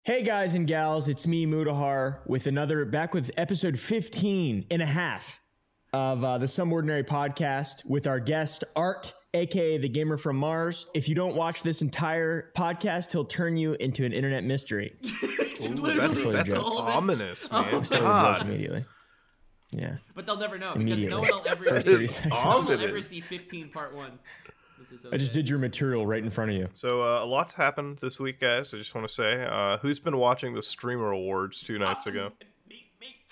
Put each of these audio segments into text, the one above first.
Hey guys and gals, it's me, Mudahar, back with episode 15 and a half of the Some Ordinary podcast with our guest, Art, aka the Gamer from Mars. If you don't watch this entire podcast, he'll turn you into an internet mystery. Ooh, that's ominous, man. God. Immediately. Yeah. But they'll never know because no one will ever see 15 part 1. I just did your material right in front of you. So a lot's happened this week, guys. I just want to say, who's been watching the Streamer Awards 2 nights ago? Me.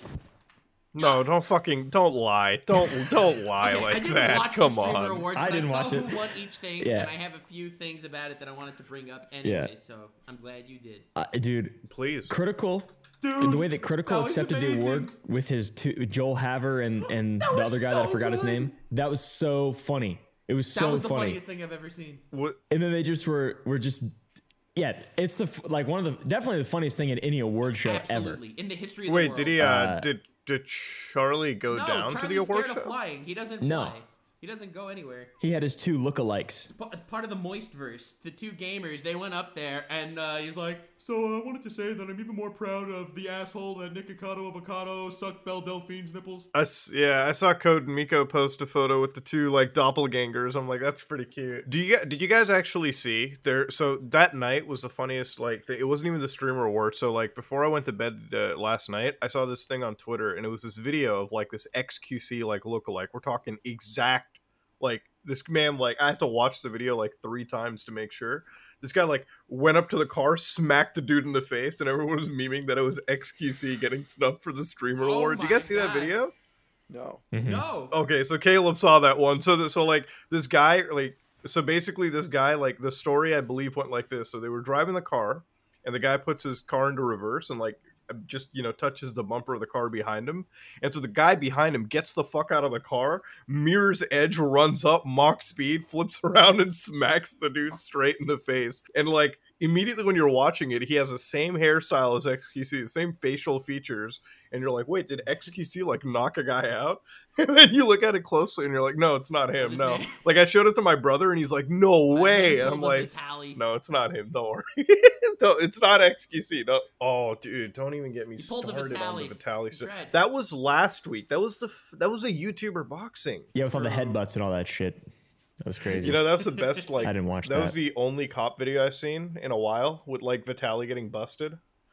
No, don't lie. Don't lie okay, like that. I didn't watch Come the Streamer on. Awards, I but didn't watch saw it. who won each thing, Yeah. and I have a few things about it that I wanted to bring up anyway. So I'm glad you did. Dude, Please. Critical. Dude, The way that Critical accepted the award with his Joel Haver and the other guy that I forgot his name, that was so funny. It was so funny. That was the funniest thing I've ever seen. What? And then they just were just, yeah. It's definitely the funniest thing at any award show Absolutely. ever. In the history of the world. Did he? Did Charlie go down to the award Charlie's show? scared of flying. He doesn't No. fly. He doesn't go anywhere. He had his two lookalikes. Part of the Moistverse, the two gamers, they went up there, and he's like, so I wanted to say that I'm even more proud of the asshole that Nikocado Avocado sucked Belle Delphine's nipples. I saw Code and Miko post a photo with the two like doppelgangers. I'm like, that's pretty cute. Did you guys actually see there? So that night was the funniest. Like, it wasn't even the Streamer Award. So like before I went to bed last night, I saw this thing on Twitter, and it was this video of like this XQC like lookalike. We're talking exact. Like, this man, like, I had to watch the video like 3 times to make sure. This guy like went up to the car, smacked the dude in the face, and everyone was memeing that it was XQC getting snubbed for the Streamer Award. Did you guys see that video? No. Mm-hmm. No. Okay, so Caleb saw that one. So like this guy, like, so basically this guy, like, the story I believe went like this. So they were driving the car, and the guy puts his car into reverse and like just, touches the bumper of the car behind him. And so the guy behind him gets the fuck out of the car, mirror's edge, runs up, Mach speed, flips around and smacks the dude straight in the face. And like immediately when you're watching it, he has the same hairstyle as XQC, the same facial features. And you're like, wait, did XQC like knock a guy out? And then you look at it closely and you're like, no, it's not him. No. Like, I showed it to my brother and he's like, no way. And I'm like, no, it's not him. Don't worry. It's not XQC. No. Oh, dude, don't even get me started on the Vitaly stuff. That was last week. That was a YouTuber boxing. Yeah, with all the headbutts and all that shit. That was crazy. That's the best. Like, I didn't watch that. That was the only cop video I've seen in a while with like Vitaly getting busted,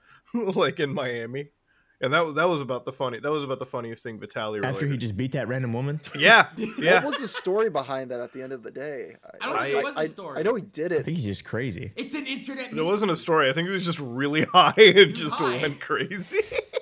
like in Miami. And that was about the funniest thing Vitaly related. After he just beat that random woman? Yeah. What was the story behind that at the end of the day? I don't think it was a story. I know he did it. I think he's just crazy. It's an internet mystery. It wasn't a story. I think he was just really high and just went crazy.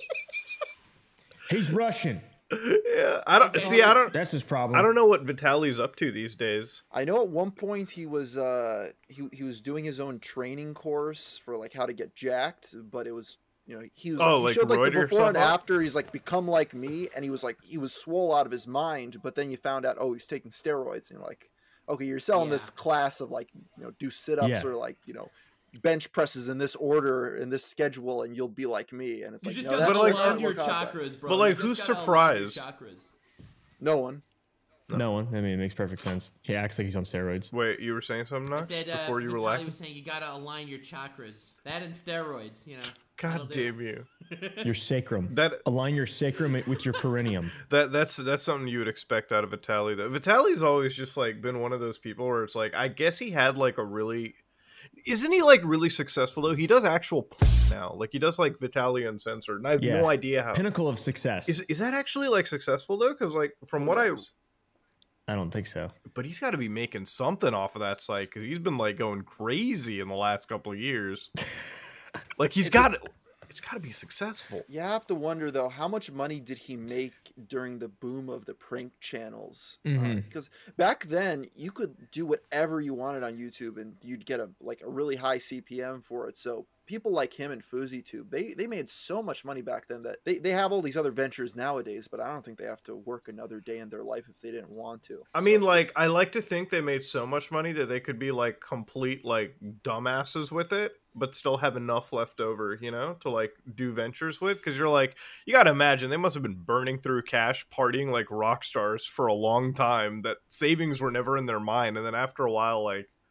He's Russian. Yeah. That's his problem. I don't know what Vitaly's up to these days. I know at one point he was he was doing his own training course for like how to get jacked, but it was he was he showed like the before and after. He's like, become like me, and he was swole out of his mind. But then you found out, he's taking steroids, and you're like, okay, you're selling this class of like do sit-ups or like bench presses in this order in this schedule, and you'll be like me. And it's you like, just gotta align your chakras, bro. But like, who's surprised? No one. No one. I mean, it makes perfect sense. He acts like he's on steroids. Wait, you were saying something, Knox? Before you were laughing? was saying you gotta align your chakras. That and steroids, God damn you. Your sacrum. Align your sacrum with your perineum. That's something you would expect out of Vitaly, though. Vitaly's always just like been one of those people where it's like, I guess he had like a really... Isn't he like really successful though? He does actual now. Like, he does like Vitaly Uncensored, and I have no idea how. Pinnacle of success. Is that actually like successful though? Because like from what I don't think so. But he's got to be making something off of that site, because he's been like going crazy in the last couple of years. Like, it's got to be successful. You have to wonder though, how much money did he make during the boom of the prank channels? Because back then you could do whatever you wanted on YouTube, and you'd get a really high CPM for it. So people like him and FouseyTube, they made so much money back then that they have all these other ventures nowadays, but I don't think they have to work another day in their life if they didn't want to. I mean, like, I like to think they made so much money that they could be like complete like dumbasses with it, but still have enough left over, to like do ventures with. Because you're like, you got to imagine they must have been burning through cash, partying like rock stars for a long time, that savings were never in their mind. And then after a while, like,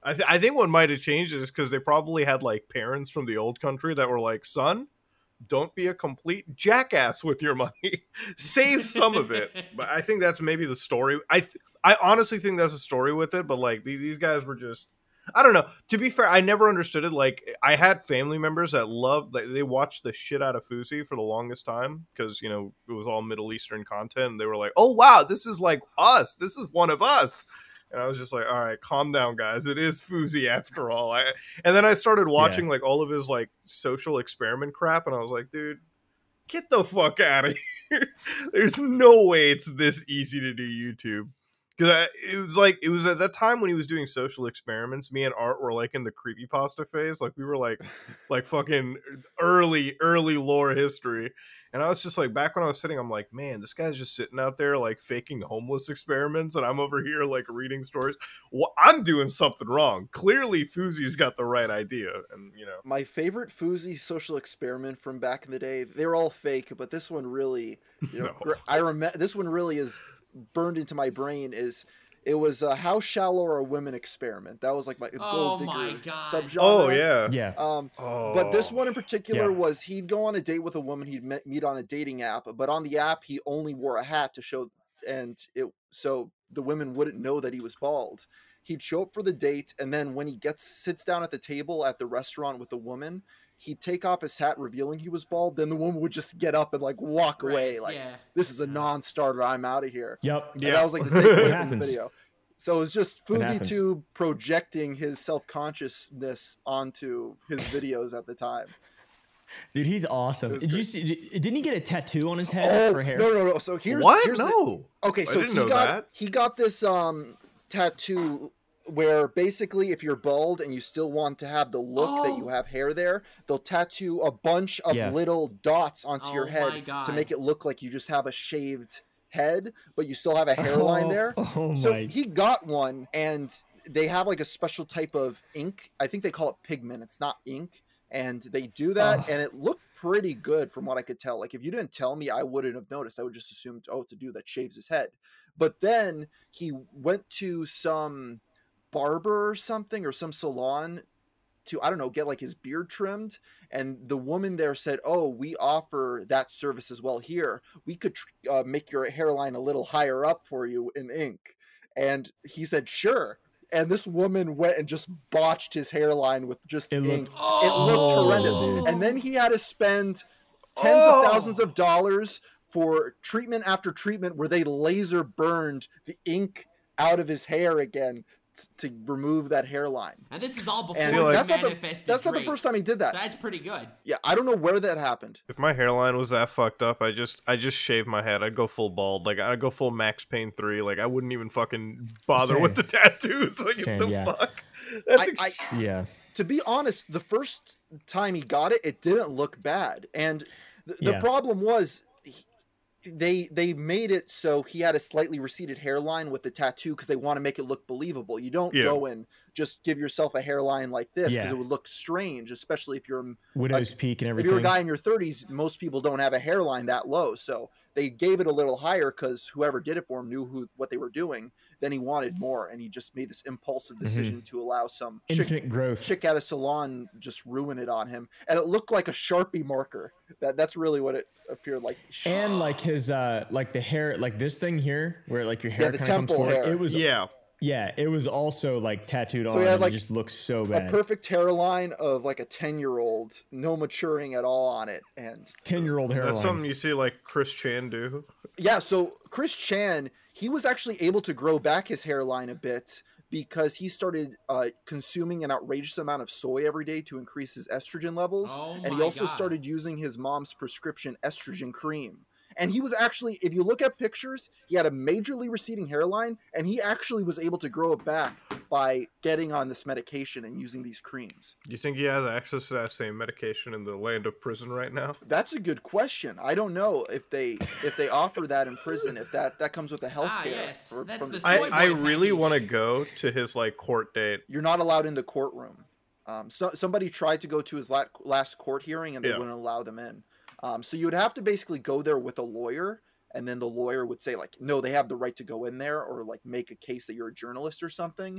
I think what might have changed is because they probably had like parents from the old country that were like, son, don't be a complete jackass with your money. Save some of it. But I think that's maybe the story. I honestly think that's a story with it, but like these guys were just, I don't know. To be fair, I never understood it. Like, I had family members that loved, like, they watched the shit out of Fousey for the longest time because, you know, it was all Middle Eastern content. And they were like, oh, wow, this is like us. This is one of us. And I was just like, all right, calm down, guys. It is Fousey after all. And then I started watching, like, all of his, like, social experiment crap. And I was like, dude, get the fuck out of here. There's no way it's this easy to do YouTube. Because it was at that time when he was doing social experiments, me and Art were like in the creepypasta phase. Like we were like fucking early lore history. And I was just like, back when I was sitting, I'm like, man, this guy's just sitting out there like faking homeless experiments. And I'm over here like reading stories. Well, I'm doing something wrong. Clearly Fousey's got the right idea. And, you know. My favorite Fousey social experiment from back in the day, they were all fake, but this one really, you know, no. I remember this one really is burned into my brain. It was How Shallow Are Women experiment. That was like my gold digger subgenre. Oh yeah, yeah. But this one in particular was he'd go on a date with a woman he'd meet on a dating app, but on the app he only wore a hat to show, so the women wouldn't know that he was bald. He'd show up for the date, and then when he sits down at the table at the restaurant with the woman, he'd take off his hat revealing he was bald. Then the woman would just get up and like walk away. Like, this is a non-starter. I'm out of here. Yep. And that was like the takeaway from the video. So it's just FouseyTube projecting his self-consciousness onto his videos at the time. Dude, he's awesome. Did you see? Didn't he get a tattoo on his head for hair? No. So here's okay. So he got this tattoo where basically if you're bald and you still want to have the look that you have hair there, they'll tattoo a bunch of little dots onto your head to make it look like you just have a shaved head, but you still have a hairline there. So he got one, and they have like a special type of ink. I think they call it pigment. It's not ink. And they do that, and it looked pretty good from what I could tell. Like, if you didn't tell me, I wouldn't have noticed. I would just assume, it's a dude that shaves his head. But then he went to some barber or something, or some salon to, I don't know, get like his beard trimmed. And the woman there said, oh, we offer that service as well here. We could make your hairline a little higher up for you in ink. And he said, sure. And this woman went and just botched his hairline with just ink. It looked horrendous. Dude. And then he had to spend tens of thousands of dollars for treatment after treatment where they laser burned the ink out of his hair again to remove that hairline. And this is all before he manifested. That's not the first time he did that. So that's pretty good. Yeah, I don't know where that happened. If my hairline was that fucked up, I just shave my head. I'd go full bald. Like, I'd go full Max Payne 3. Like, I wouldn't even fucking bother with the tattoos. Like, what the fuck? That's To be honest, the first time he got it, it didn't look bad. And the problem was, they made it so he had a slightly receded hairline with the tattoo because they want to make it look believable. You don't go and just give yourself a hairline like this because it would look strange, especially if you're widow's peak and everything. If you're a guy in your 30s, most people don't have a hairline that low, so they gave it a little higher because whoever did it for him knew what they were doing. Then he wanted more, and he just made this impulsive decision to allow some infinite growth chick at a salon just ruin it on him, and it looked like a Sharpie marker. That's really what it appeared like. And like his like the hair, like this thing here, where like your hair the kind of comes forward. Hair. It was it was also like tattooed on. So he had, like, it just looks so bad. A perfect hairline of like a 10-year-old, no maturing at all on it, and 10-year-old hairline. That's something you see like Chris Chan do. Yeah, so Chris Chan, he was actually able to grow back his hairline a bit because he started consuming an outrageous amount of soy every day to increase his estrogen levels. And he also started using his mom's prescription estrogen cream. And he was actually, if you look at pictures, he had a majorly receding hairline, and he actually was able to grow it back by getting on this medication and using these creams. Do you think he has access to that same medication in the land of prison right now? That's a good question. I don't know if they offer that in prison, if that comes with a healthcare. Yes. That's the I really want to go to his like court date. You're not allowed in the courtroom. Somebody tried to go to his last court hearing, and they wouldn't allow them in. So you would have to basically go there with a lawyer, and then the lawyer would say like, no, they have the right to go in there, or like make a case that you're a journalist or something.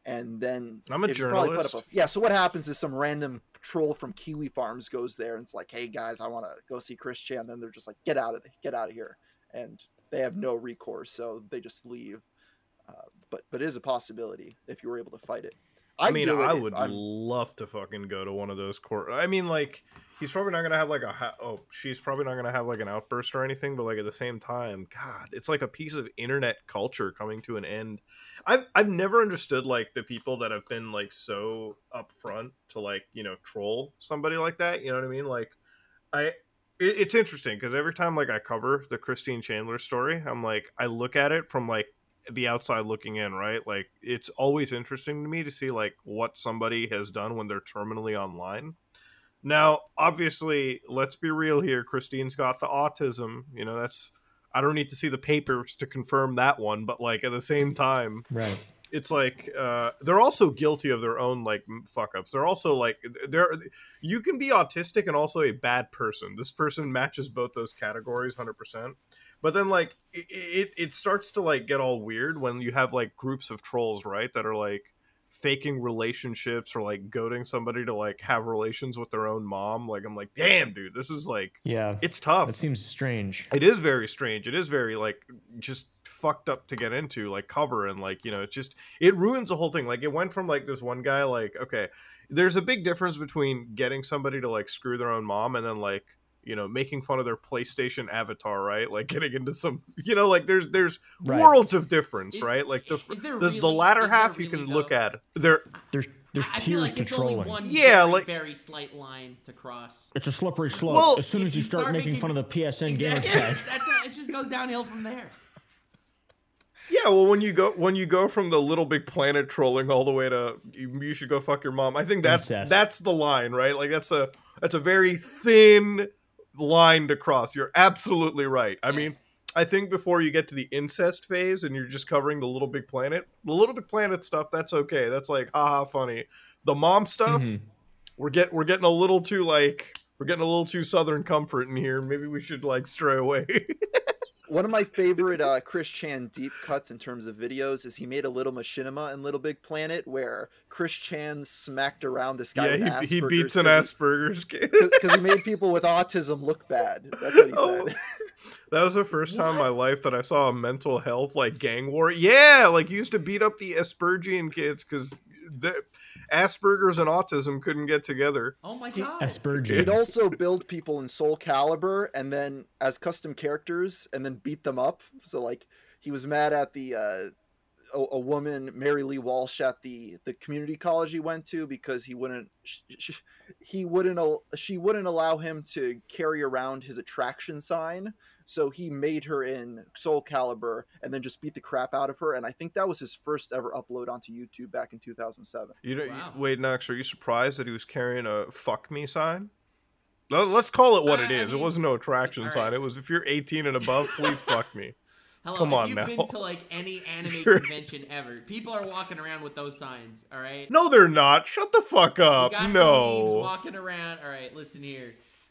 And then I'm a journalist. So what happens is some random troll from Kiwi Farms goes there and it's like, hey guys, I want to go see Chris Chan. And then they're just like, get out of here. And they have no recourse, so they just leave. But it is a possibility if you were able to fight it. I would love to fucking go to one of those court. I mean, like, he's probably not gonna have like she's probably not gonna have like an outburst or anything. But like at the same time, God, it's like a piece of internet culture coming to an end. I've never understood like the people that have been like so upfront to like, you know, troll somebody like that. You know what I mean? Like, it's interesting because every time like I cover the Christine Chandler story, I'm like, I look at it from like the outside looking in, right? Like, it's always interesting to me to see like what somebody has done when they're terminally online. Now, obviously, let's be real here. Christine's got the autism. You know, I don't need to see the papers to confirm that one, but like at the same time, right? It's like they're also guilty of their own like fuck ups. They're also like you can be autistic and also a bad person. This person matches both those categories 100%. But then like it starts to like get all weird when you have like groups of trolls, right, that are like faking relationships or like goading somebody to like have relations with their own mom. Like, I'm like, damn, dude, this is like, yeah, it's tough. It seems strange. It is very strange. It is very like just fucked up to get into, like, cover, and like, you know, it ruins the whole thing. Like, it went from like this one guy, like, okay, there's a big difference between getting somebody to like screw their own mom and then like, you know, making fun of their PlayStation avatar, right? Like getting into some, you know, like there's right. worlds of difference, right? Like the latter half you can look at. There's tiers like to trolling. Like very slight line to cross. It's a slippery slope. Well, as soon as you start making fun of the PSN gamer tag, it just goes downhill from there. Yeah, well, when you go from the Little Big Planet trolling all the way to you should go fuck your mom, I think that's the line, right? Like that's a very thin line to cross. You're absolutely right. I mean, I think before you get to the incest phase and you're just covering the Little Big Planet stuff, that's okay. That's like, haha, funny. The mom stuff, we're getting a little too Southern Comfort in here. Maybe we should like stray away. One of my favorite Chris Chan deep cuts in terms of videos is he made a little machinima in Little Big Planet where Chris Chan smacked around this guy with Asperger's. He beats an Asperger's kid. Because he made people with autism look bad. That's what he said. That was the first time in my life that I saw a mental health like gang war. Yeah, like he used to beat up the Aspergian kids because Asperger's and autism couldn't get together. Oh my god. Aspergian. He'd also build people in Soul Calibur and then as custom characters and then beat them up. So like he was mad at the a woman, Mary Lee Walsh, at the community college he went to because she wouldn't allow him to carry around his attraction sign. So he made her in Soul Calibur and then just beat the crap out of her. And I think that was his first ever upload onto YouTube back in 2007. Wow. Wait, Knox, are you surprised that he was carrying a fuck me sign? Let's call it what it is. It wasn't no attraction sign. It was, if you're 18 and above, please fuck me. Hello, come on if now. You've been to like any anime convention ever. People are walking around with those signs, all right? No, they're not. Shut the fuck up. You got no. The walking around. All right, listen here.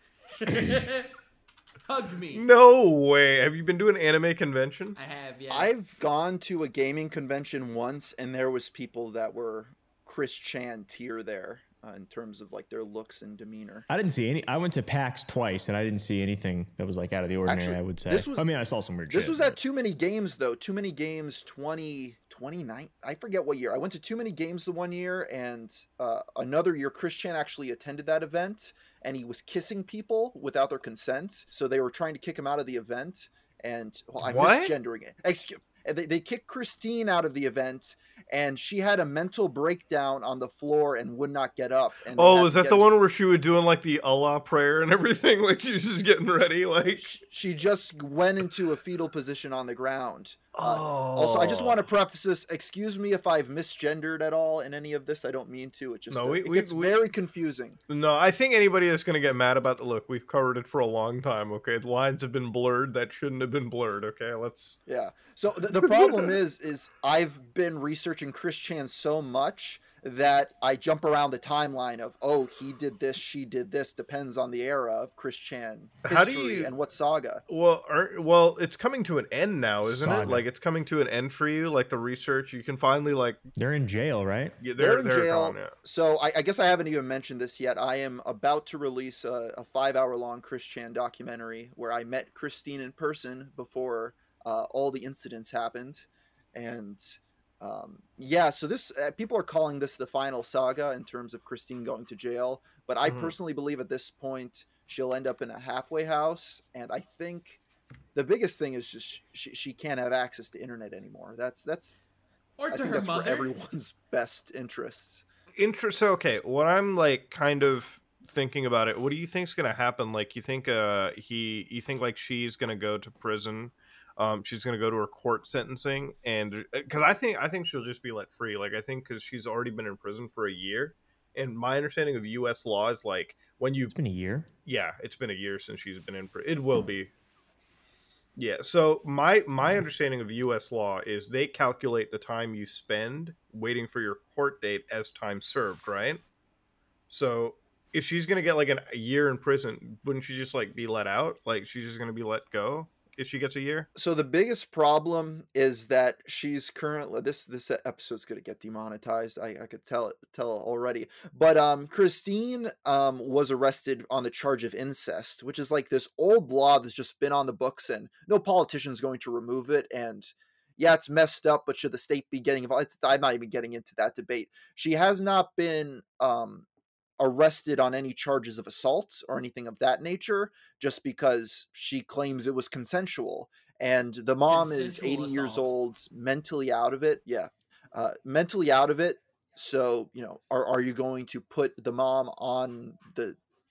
Hug me. No way. Have you been to an anime convention? I have, yeah. I've gone to a gaming convention once, and there was people that were Chris Chan tier there in terms of like their looks and demeanor. I didn't see any. I went to PAX twice, and I didn't see anything that was like out of the ordinary. Actually, I would say. I saw some weird shit. This was at Too Many Games though. Too Many Games 2029. I forget what year. I went to Too Many Games the one year, and another year Chris Chan actually attended that event. And he was kissing people without their consent. So they were trying to kick him out of the event. And I'm misgendering it. Excuse. They kicked Christine out of the event, and she had a mental breakdown on the floor and would not get up. And was that the one where she was doing like the Allah prayer and everything? Like she was just getting ready. Like she just went into a fetal position on the ground. Also, I just want to preface this. Excuse me if I've misgendered at all in any of this. I don't mean to. It just it gets very confusing. No, I think anybody that's going to get mad about the look, we've covered it for a long time. Okay, the lines have been blurred that shouldn't have been blurred. Okay, let's. Yeah. So the problem is I've been researching Chris Chan so much that I jump around the timeline of, oh, he did this, she did this, depends on the era of Chris Chan history and what saga. Well, it's coming to an end now, isn't it? Like, it's coming to an end for you, like the research. You can finally, like... They're in jail, right? Yeah, they're in jail. Gone, yeah. So I guess I haven't even mentioned this yet. I am about to release a 5-hour-long Chris Chan documentary where I met Christine in person before all the incidents happened. And... so this people are calling this the final saga in terms of Christine going to jail, but I personally believe at this point she'll end up in a halfway house, and I think the biggest thing is just she can't have access to internet anymore. That's or to her mother. For everyone's best interests. So okay, what I'm like kind of thinking about it, what do you think's gonna happen? Like, you think you think like she's gonna go to prison? She's going to go to her court sentencing, and because I think she'll just be let free. Like, I think because she's already been in prison for a year, and my understanding of U.S. law is like when it's been a year. Yeah, it's been a year since she's been in prison. It will be. Yeah. So my understanding of U.S. law is they calculate the time you spend waiting for your court date as time served, right? So if she's going to get like a year in prison, wouldn't she just like be let out? Like, she's just going to be let go if she gets a year? So the biggest problem is that she's currently this episode's gonna get demonetized. I could tell already. But Christine was arrested on the charge of incest, which is like this old law that's just been on the books, and no politician is going to remove it. And yeah, it's messed up, but should the state be getting involved? I'm not even getting into that debate. She has not been arrested on any charges of assault or anything of that nature, just because she claims it was consensual, and the mom is 80 years old, mentally out of it. Mentally out of it. So, you know, are you going to put the mom on the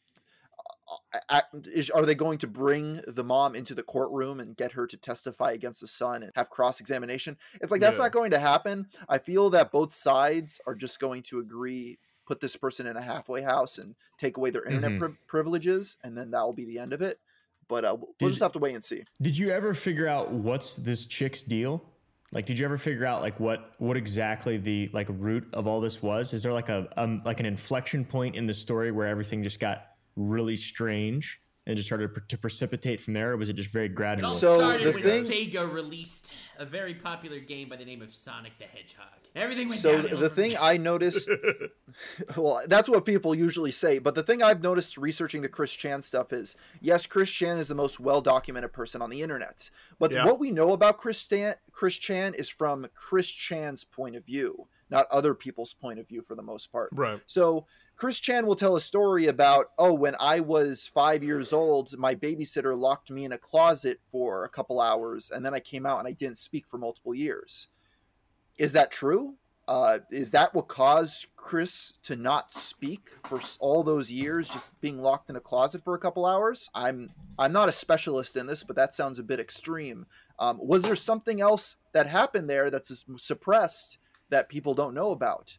are they going to bring the mom into the courtroom and get her to testify against the son and have cross-examination? It's like, that's not going to happen. I feel that both sides are just going to agree, put this person in a halfway house and take away their internet privileges, and then that'll be the end of it. But we'll just have to wait and see. Did you ever figure out what's this chick's deal? Like, did you ever figure out like what exactly the like root of all this was? Is there like like an inflection point in the story where everything just got really strange and just started to precipitate from there, or was it just very gradual? It all started when Sega released a very popular game by the name of Sonic the Hedgehog. Everything went downhill. So the thing I noticed, well, that's what people usually say, but the thing I've noticed researching the Chris Chan stuff is, yes, Chris Chan is the most well-documented person on the internet, but what we know about Chris Chan is from Chris Chan's point of view, not other people's point of view for the most part. Right. So Chris Chan will tell a story about, oh, when I was 5 years old, my babysitter locked me in a closet for a couple hours, and then I came out and I didn't speak for multiple years. Is that true? Is that what caused Chris to not speak for all those years, just being locked in a closet for a couple hours? I'm not a specialist in this, but that sounds a bit extreme. Was there something else that happened there that's suppressed that people don't know about?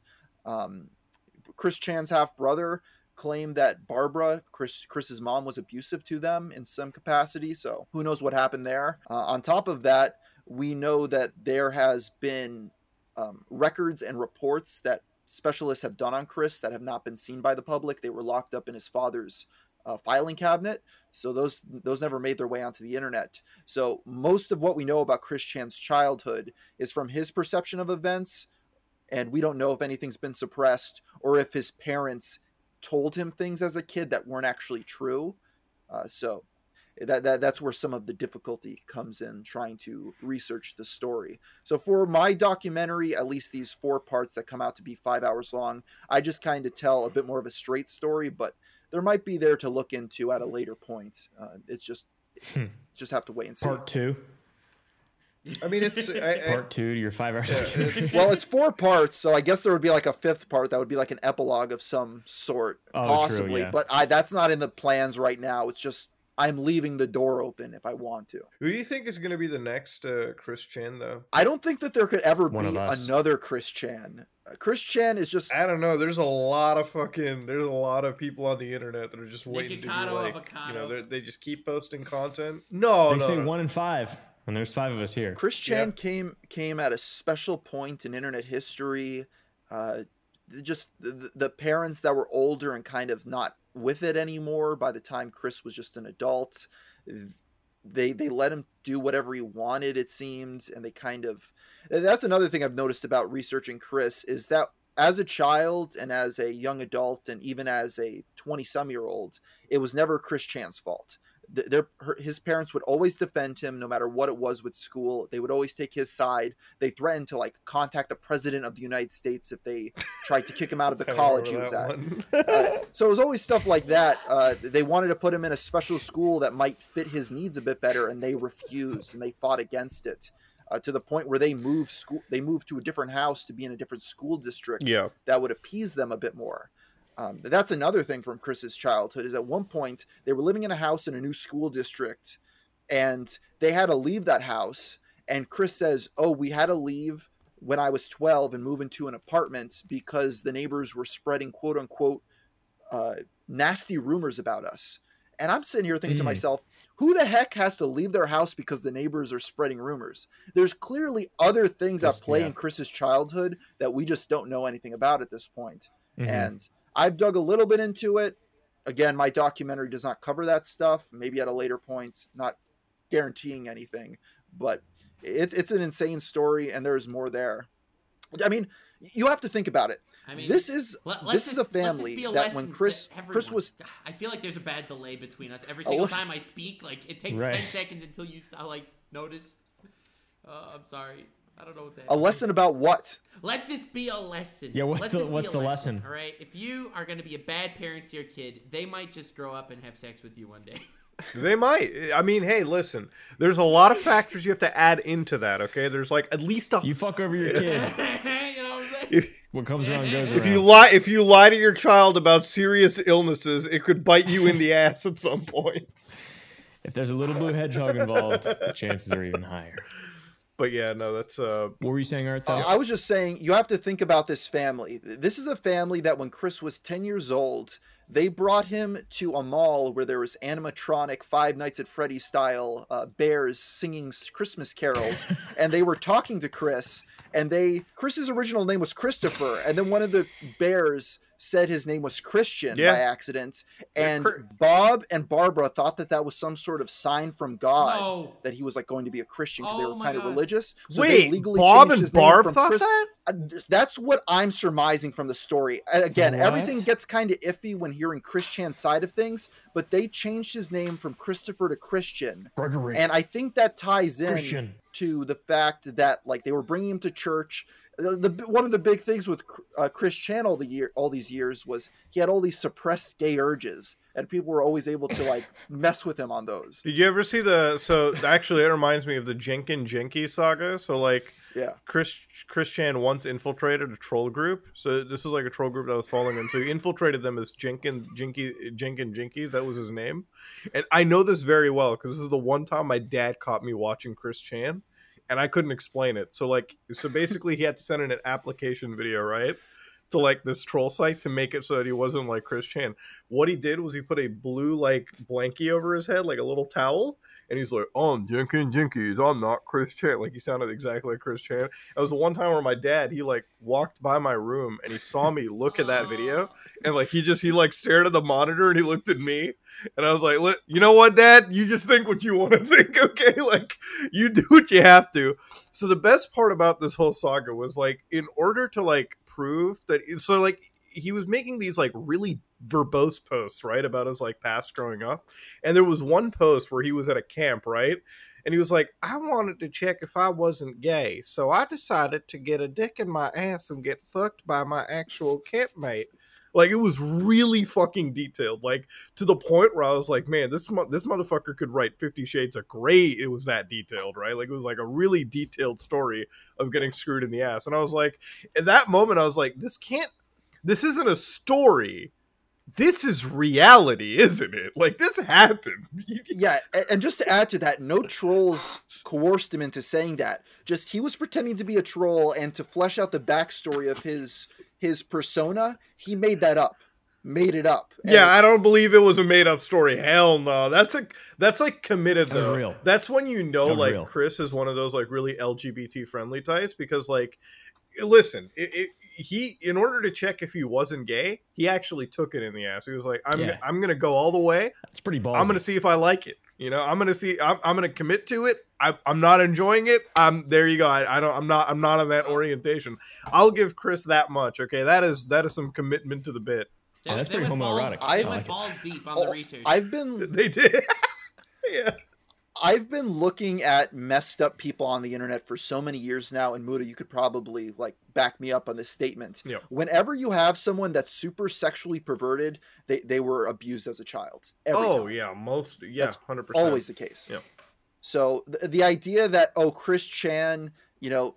Chris Chan's half-brother claimed that Barbara, Chris's mom, was abusive to them in some capacity, so who knows what happened there. On top of that, we know that there has been records and reports that specialists have done on Chris that have not been seen by the public. They were locked up in his father's filing cabinet, so those never made their way onto the internet. So most of what we know about Chris Chan's childhood is from his perception of events, and we don't know if anything's been suppressed or if his parents told him things as a kid that weren't actually true. So that's where some of the difficulty comes in trying to research the story. So for my documentary, at least these 4 parts that come out to be 5 hours long, I just kind of tell a bit more of a straight story, but there might be there to look into at a later point. It's just have to wait and see. Part 2. I mean, it's part 2 to your 5 hours. Well, it's 4 parts, so I guess there would be like a 5th part that would be like an epilogue of some sort, possibly. True, yeah. But that's not in the plans right now. It's just I'm leaving the door open if I want to. Who do you think is going to be the next Chris Chan, though? I don't think that there could ever be another Chris Chan. Chris Chan is just... I don't know. There's a lot of people on the internet that are just waiting to be like, you know, they just keep posting content. They say 1 in 5. And there's 5 of us here. Chris Chan came at a special point in internet history. just the parents that were older and kind of not with it anymore by the time Chris was just an adult. They let him do whatever he wanted, it seemed, and they kind of... That's another thing I've noticed about researching Chris, is that as a child and as a young adult and even as a 20-some-year-old, it was never Chris Chan's fault. His parents would always defend him no matter what it was with school. They would always take his side. They threatened to like contact the president of the United States if they tried to kick him out of the college he was at. So it was always stuff like that. They wanted to put him in a special school that might fit his needs a bit better, and they refused and they fought against it. To the point where they moved to a different house to be in a different school district that would appease them a bit more. That's another thing from Chris's childhood, is at one point they were living in a house in a new school district and they had to leave that house. And Chris says, "Oh, we had to leave when I was 12 and move into an apartment because the neighbors were spreading quote unquote nasty rumors about us." And I'm sitting here thinking to myself, who the heck has to leave their house because the neighbors are spreading rumors? There's clearly other things at play in Chris's childhood that we just don't know anything about at this point. And I've dug a little bit into it. Again, my documentary does not cover that stuff. Maybe at a later point, not guaranteeing anything, but it's an insane story, and there's more there. I mean, you have to think about it. I mean, this is a family that when Chris was... I feel like there's a bad delay between us. Every single time I speak, like it takes 10 seconds until you notice. I'm sorry. I don't know what's happening. A lesson about what? Let this be a lesson. Yeah, what's the lesson? All right, if you are going to be a bad parent to your kid, they might just grow up and have sex with you one day. They might. I mean, hey, listen. There's a lot of factors you have to add into that. Okay, there's like at least you fuck over your kid. You know what I'm saying? What comes around goes around. If you lie to your child about serious illnesses, it could bite you in the ass at some point. If there's a little blue hedgehog involved, the chances are even higher. But yeah, no, that's What were you saying, Art? I was just saying, you have to think about this family. This is a family that when Chris was 10 years old, they brought him to a mall where there was animatronic Five Nights at Freddy's style bears singing Christmas carols, and they were talking to Chris. And Chris's original name was Christopher, and then one of the bears said his name was Christian by accident, and Bob and Barbara thought that was some sort of sign from God that he was like going to be a Christian because they were kind of religious. So wait, Bob and Barb thought that? That's what I'm surmising from the story. Again, everything gets kind of iffy when hearing Chris Chan's side of things, but they changed his name from Christopher to Christian. Gregory. And I think that ties in to the fact that like they were bringing him to church. One of the big things with Chris Chan all these years was he had all these suppressed gay urges, and people were always able to like mess with him on those. Did you ever see actually it reminds me of the Jenkin Jinky saga. So like Chris Chan once infiltrated a troll group. So this is like a troll group that I was following him. So he infiltrated them as Jenkin Jinkies. That was his name. And I know this very well because this is the one time my dad caught me watching Chris Chan. And I couldn't explain it. So basically he had to send in an application video, right? To like this troll site to make it so that he wasn't like Chris Chan. What he did was he put a blue like blankie over his head, like a little towel. And he's like, "Oh, I'm Jenkin Jinkies. I'm not Chris Chan." Like he sounded exactly like Chris Chan. It was the one time where my dad, he like walked by my room and he saw me look at that video. And like he like stared at the monitor and he looked at me. And I was like, "You know what, Dad? You just think what you want to think, okay? Like you do what you have to." So the best part about this whole saga was like, in order to like prove that, so like he was making these like really verbose posts, right, about his like past growing up. And there was one post where he was at a camp, right? And he was like, "I wanted to check if I wasn't gay, so I decided to get a dick in my ass and get fucked by my actual campmate." Like, it was really fucking detailed, like, to the point where I was like, man, this motherfucker could write 50 Shades of Grey. It was that detailed, right? Like, it was like a really detailed story of getting screwed in the ass. And I was like, at that moment, I was like, this isn't a story. This is reality, isn't it? Like, this happened. Yeah, and just to add to that, no trolls coerced him into saying that. Just, he was pretending to be a troll, and to flesh out the backstory of his persona, he made it up. Yeah, I don't believe it was a made up story. Hell no. That's like committed though. Real. That's when you know like real. Chris is one of those like really LGBT friendly types, because like listen, he, in order to check if he wasn't gay, he actually took it in the ass. He was like, I'm gonna go all the way. That's pretty ballsy. I'm gonna see if I like it. You know, I'm gonna commit to it. I'm not enjoying it. There you go. I'm not on that orientation. I'll give Chris that much. Okay, that is some commitment to the bit. That's pretty homoerotic. They went balls deep on the research. They did. Yeah. I've been looking at messed up people on the internet for so many years now, and Muda, you could probably like back me up on this statement. Yeah. Whenever you have someone that's super sexually perverted, they were abused as a child. Every time. Yeah, 100%. Always the case. Yeah. So the idea that Chris Chan, you know,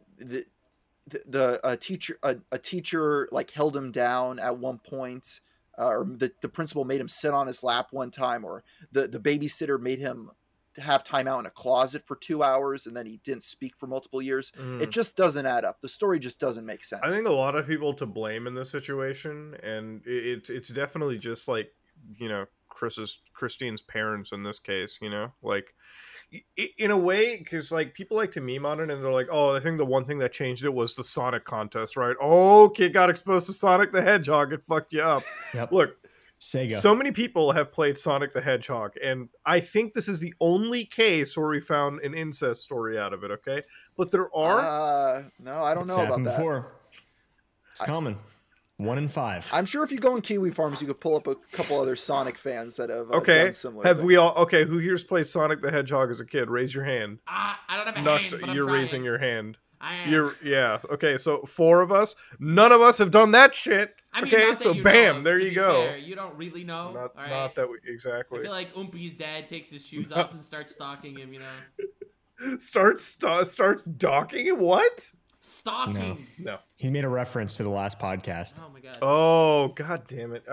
a teacher like held him down at one point, or the principal made him sit on his lap one time, or the babysitter made him have time out in a closet for 2 hours and then he didn't speak for multiple years. It just doesn't add up. The story just doesn't make sense. I think a lot of people to blame in this situation, and it's definitely just like, you know, Christine's parents in this case, you know, like in a way, because like people like to meme on it and they're like, oh, I think the one thing that changed it was the Sonic contest, right? Oh, kid got exposed to Sonic the Hedgehog, it fucked you up. Yep. Look, Sega. So many people have played Sonic the Hedgehog, and I think this is the only case where we found an incest story out of it, okay? But there are... no, I don't know about that. Before. It's common. 1 in 5. I'm sure if you go in Kiwi Farms, you could pull up a couple other Sonic fans that have done similar things. We all... Okay, who here's played Sonic the Hedgehog as a kid? Raise your hand. I don't have a hand, but you're I'm raising your hand. I am. Okay, so 4 of us. None of us have done that shit. I mean, okay, so bam, there you go. Fair, you don't really know. Not that exactly. I feel like Oompy's dad takes his shoes off and starts stalking him, you know. Starts docking him? What? Stalking. No. He made a reference to the last podcast. Oh my god. Oh god damn it. I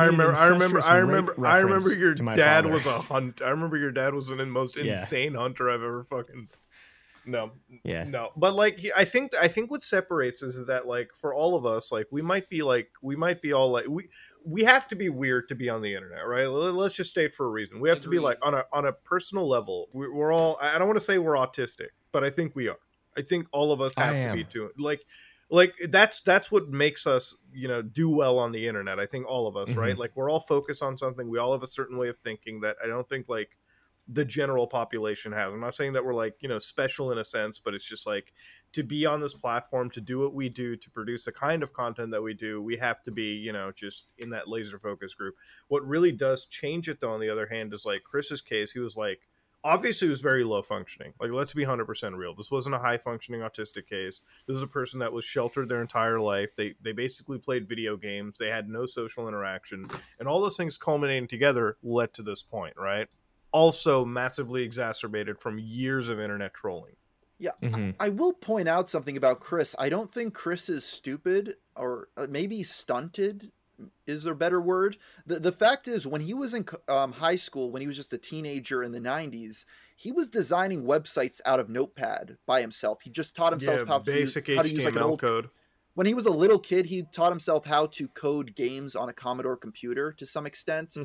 remember your dad was a hunt. I remember your dad was the most insane hunter I've ever fucking No. But like I think what separates is that like for all of us, like we might be all like we have to be weird to be on the internet, right? Let's just state for a reason. We have to be like on a personal level. We're all, I don't want to say we're autistic, but I think we are. I think all of us have to be too. Like that's what makes us, you know, do well on the internet. I think all of us, right? Like we're all focused on something. We all have a certain way of thinking that I don't think like the general population has. I'm not saying that we're like, you know, special in a sense, but it's just like to be on this platform, to do what we do, to produce the kind of content that we do, we have to be, you know, just in that laser focus group. What really does change it though, on the other hand, is like Chris's case. He was like, obviously he was very low functioning. Like, let's be 100% real. This wasn't a high functioning autistic case. This is a person that was sheltered their entire life. They basically played video games. They had no social interaction, and all those things culminating together led to this point, right? Also massively exacerbated from years of internet trolling. Yeah, I will point out something about Chris. I don't think Chris is stupid, or maybe stunted is there a better word. The fact is, when he was in high school, when he was just a teenager in the 90s, he was designing websites out of Notepad by himself. He just taught himself how to use like an old code. When he was a little kid, he taught himself how to code games on a Commodore computer to some extent.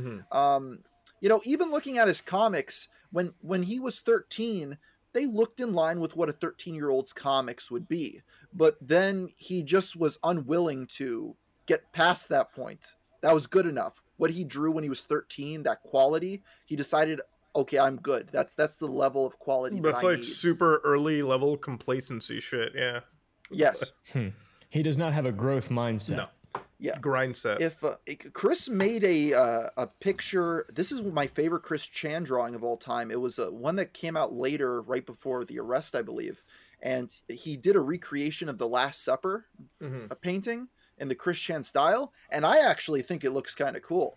You know, even looking at his comics, when he was 13, they looked in line with what a 13-year-old's comics would be. But then he just was unwilling to get past that point. That was good enough. What he drew when he was 13, that quality, he decided, okay, I'm good. That's the level of quality that's that I like need. Super early level complacency shit, yeah. Yes. He does not have a growth mindset. No. Yeah, grind set. If Chris made a picture, this is my favorite Chris Chan drawing of all time. It was one that came out later, right before the arrest, I believe, and he did a recreation of the Last Supper, a painting in the Chris Chan style, and I actually think it looks kind of cool.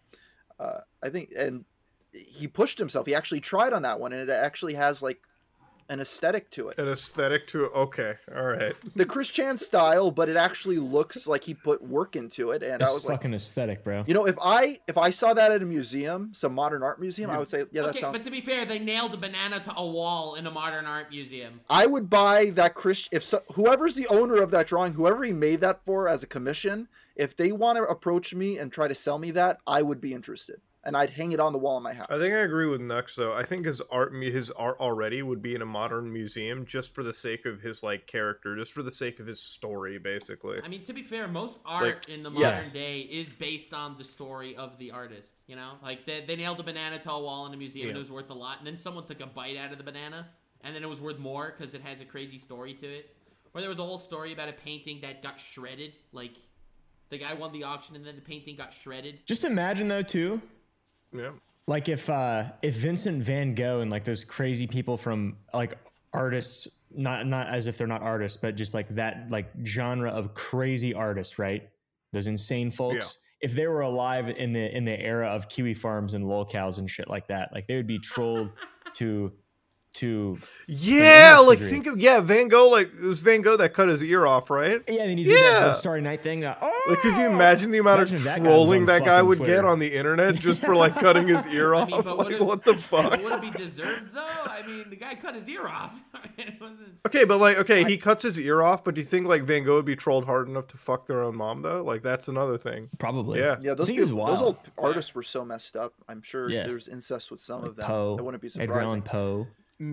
I think, and he pushed himself. He actually tried on that one, and it actually has like an aesthetic to it. Okay, all right. The Chris Chan style, but it actually looks like he put work into it, and it's I was fucking like, aesthetic, bro. You know, if I saw that at a museum, some modern art museum, I would say, yeah, that sounds. But to be fair, they nailed a banana to a wall in a modern art museum. I would buy that whoever's the owner of that drawing, whoever he made that for as a commission, if they want to approach me and try to sell me that, I would be interested. and I'd hang it on the wall in my house. I think I agree with Nux though. I think his art already would be in a modern museum just for the sake of his like character, just for the sake of his story, basically. I mean, to be fair, most art in the modern day is based on the story of the artist. You know, like they nailed a banana to a wall in a museum and it was worth a lot, and then someone took a bite out of the banana, and then it was worth more because it has a crazy story to it. Or there was a whole story about a painting that got shredded, like. The guy won the auction and then the painting got shredded. Just imagine though too. Yeah. Like if Vincent Van Gogh and like those crazy people from like artists, not as if they're not artists, but just like that like genre of crazy artist, right? Those insane folks. Yeah. If they were alive in the era of kiwi farms and lolcows and shit like that, like they would be trolled to like think of Van Gogh, like it was Van Gogh that cut his ear off, right? Yeah, then you did that for the Starry Night thing. Like could you imagine the amount of trolling that guy would get on the internet just for like cutting his ear off? Like what the fuck? Would it be deserved though? I mean, the guy cut his ear off. It wasn't... Okay, but he cuts his ear off, but do you think like Van Gogh would be trolled hard enough to fuck their own mom though? Like that's another thing. Probably. Yeah. Those old artists were so messed up. I'm sure there's incest with some of them. Poe, I wouldn't be surprised. Edgar Allan Poe.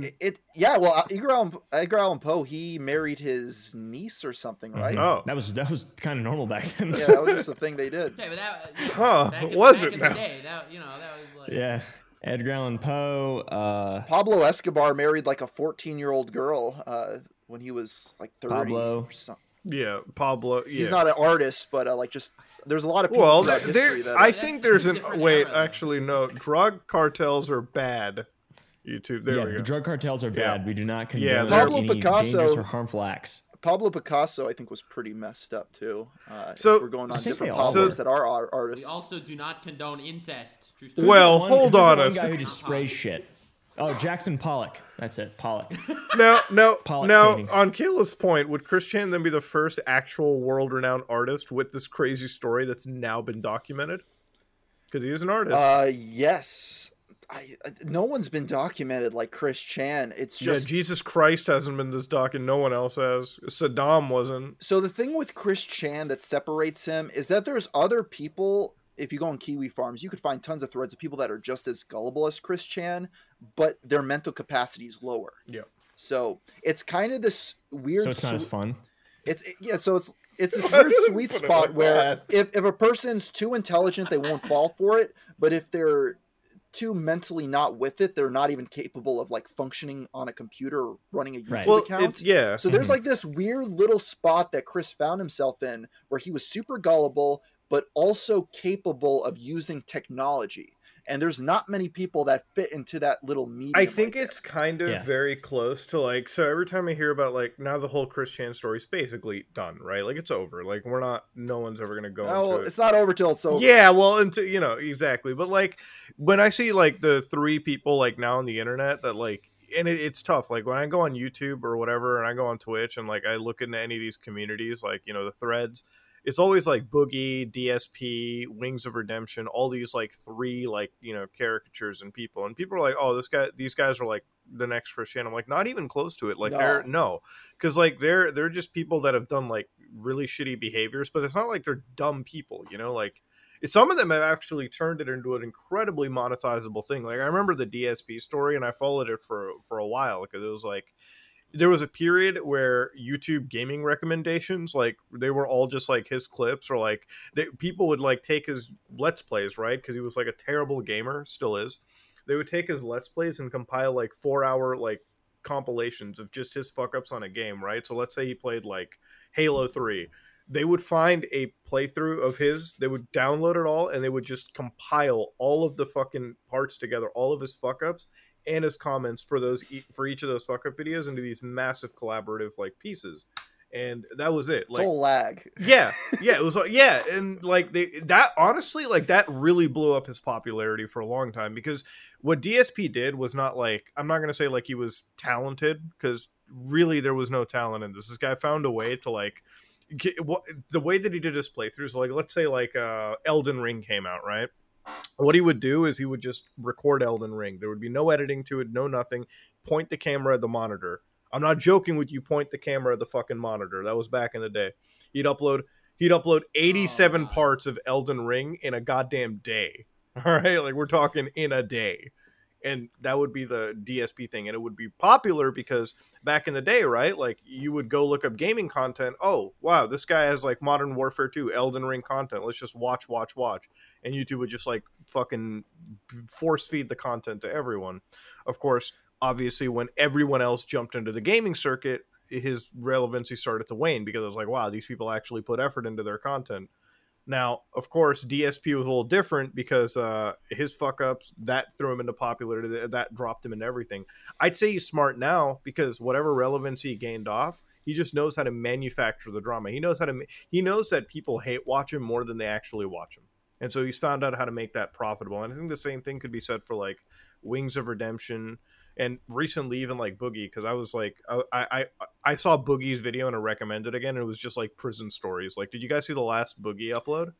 Edgar Allan Poe, he married his niece or something, right? Oh, that was kind of normal back then. Yeah, that was just a thing they did. Okay, but that back in the day, that was like Edgar Allan Poe. Pablo Escobar married like a 14-year-old girl when he was like 30 Pablo. or something. Yeah, Pablo. Yeah. He's not an artist, but there's a lot of people. Well, I think there's actually no. Drug cartels are bad. YouTube. There we go. The drug cartels are bad. We do not condone any dangerous or harmful acts. Pablo Picasso, I think, was pretty messed up too. So we're going on different Pablos that are artists. We also do not condone incest. Well, hold on a second. Guy who just sprays shit. Oh, Jackson Pollock. That's it, Pollock. Now, paintings. On Caleb's point, would Chris Chan then be the first actual world-renowned artist with this crazy story that's now been documented? Because he is an artist. Yes. No one's been documented like Chris Chan. It's just Jesus Christ hasn't been this doc, and no one else has. Saddam wasn't. So the thing with Chris Chan that separates him is that there's other people. If you go on Kiwi Farms, you could find tons of threads of people that are just as gullible as Chris Chan, but their mental capacity is lower. Yeah. So it's kind of this weird. So it's not as fun. So it's this weird sweet spot where if a person's too intelligent, they won't fall for it, but if they're too mentally not with it, they're not even capable of like functioning on a computer or running a YouTube account. So there's like this weird little spot that Chris found himself in where he was super gullible but also capable of using technology, and there's not many people that fit into that little medium. I think it's kind of very close to like, so every time I hear about like, now the whole Chris Chan story is basically done, right? Like it's over. Like no one's ever going to go into it. It's not over till it's over. Yeah, well, exactly. But like when I see like the 3 people like now on the internet that like, and it's tough. Like when I go on YouTube or whatever, and I go on Twitch and like I look into any of these communities, like, the threads, it's always like Boogie, DSP, Wings of Redemption, all these like 3 like, caricatures and people. And people are like, oh, these guys are like the next Chris Chan. I'm like, not even close to it. Like because like they're just people that have done like really shitty behaviors, but it's not like they're dumb people, like some of them have actually turned it into an incredibly monetizable thing. Like I remember the DSP story, and I followed it for a while because it was like, there was a period where YouTube gaming recommendations, like they were all just like his clips, or like people would like take his Let's Plays, right? Because he was like a terrible gamer, still is. They would take his Let's Plays and compile like 4-hour like compilations of just his fuck ups on a game, right? So let's say he played like Halo 3. They would find a playthrough of his, they would download it all, and they would just compile all of the fucking parts together, all of his fuck ups and his comments for each of those fuck up videos into these massive collaborative like pieces. And that was it. Like, it's all lag. Yeah. It was and like that really blew up his popularity for a long time, because what DSP did was not like, I'm not going to say like he was talented, because really there was no talent in this. This guy found a way to like the way that he did his playthroughs. Like, let's say like Elden Ring came out, right? What he would do is he would just record Elden Ring. There would be no editing to it, no nothing. Point the camera at the monitor. I'm not joking with you. Point the camera at the fucking monitor. That was back in the day. He'd upload 87 parts of Elden Ring in a goddamn day. All right, like we're talking in a day. And that would be the DSP thing. And it would be popular because back in the day, right? Like you would go look up gaming content. Oh, wow, this guy has like Modern Warfare 2, Elden Ring content. Let's just watch. And YouTube would just like fucking force feed the content to everyone. Of course, obviously, when everyone else jumped into the gaming circuit, his relevancy started to wane because it was like, wow, these people actually put effort into their content. Now, of course, DSP was a little different because his fuck-ups, that threw him into popularity, that dropped him into everything. I'd say he's smart now because whatever relevancy he gained off, he just knows how to manufacture the drama. He knows that people hate watch him more than they actually watch him. And so he's found out how to make that profitable. And I think the same thing could be said for, like, Wings of Redemption, and recently even like Boogie, because I was like, I saw Boogie's video and I recommended again, and it was just like prison stories. Like, did you guys see the last Boogie upload?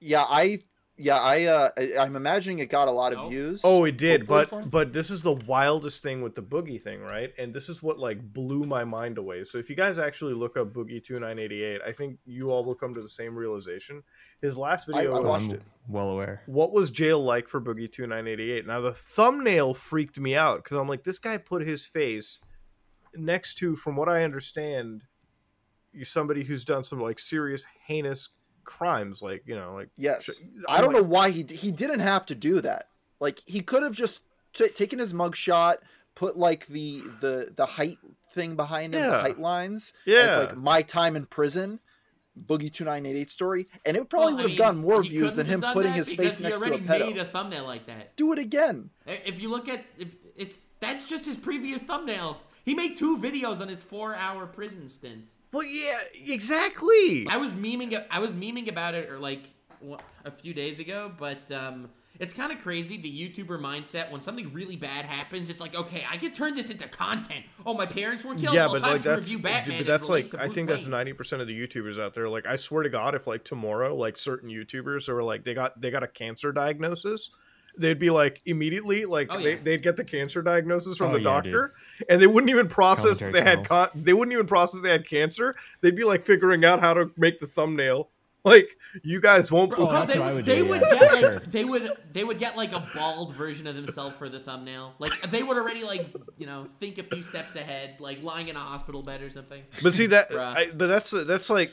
I'm imagining it got a lot of views. Oh, it did, but this is the wildest thing with the Boogie thing, right? And this is what like blew my mind away. So if you guys actually look up Boogie 2988, I think you all will come to the same realization. His last video, I watched it. Well aware. What was jail like for Boogie 2988? Now the thumbnail freaked me out because I'm like, this guy put his face next to, from what I understand, somebody who's done some like serious heinous crimes, like, you know, like, yes, I don't know why he didn't have to do that. Like, he could have just taken his mugshot, put like the height thing behind him, the height lines. It's like my time in prison, Boogie 2988 story, and it probably would have gotten more views than him putting his face next to a pedo. He already made a thumbnail like that. Do it again. If you look at that's just his previous thumbnail. He made 2 videos on his 4-hour prison stint. Well, yeah, exactly. I was memeing about it a few days ago, but it's kind of crazy, the YouTuber mindset. When something really bad happens, it's like, okay, I can turn this into content. Oh, my parents were killed. Yeah, but like that's Batman. But that's like, I think that's 90% of the YouTubers out there. Like, I swear to God, if like tomorrow, like certain YouTubers or like they got a cancer diagnosis, they'd be like immediately like they'd get the cancer diagnosis from the doctor, and they wouldn't even process they had cancer. They'd be like figuring out how to make the thumbnail. Like, you guys won't believe. They would get like a bald version of themselves for the thumbnail. Like, they would already like, you know, think a few steps ahead, like lying in a hospital bed or something. But see that's the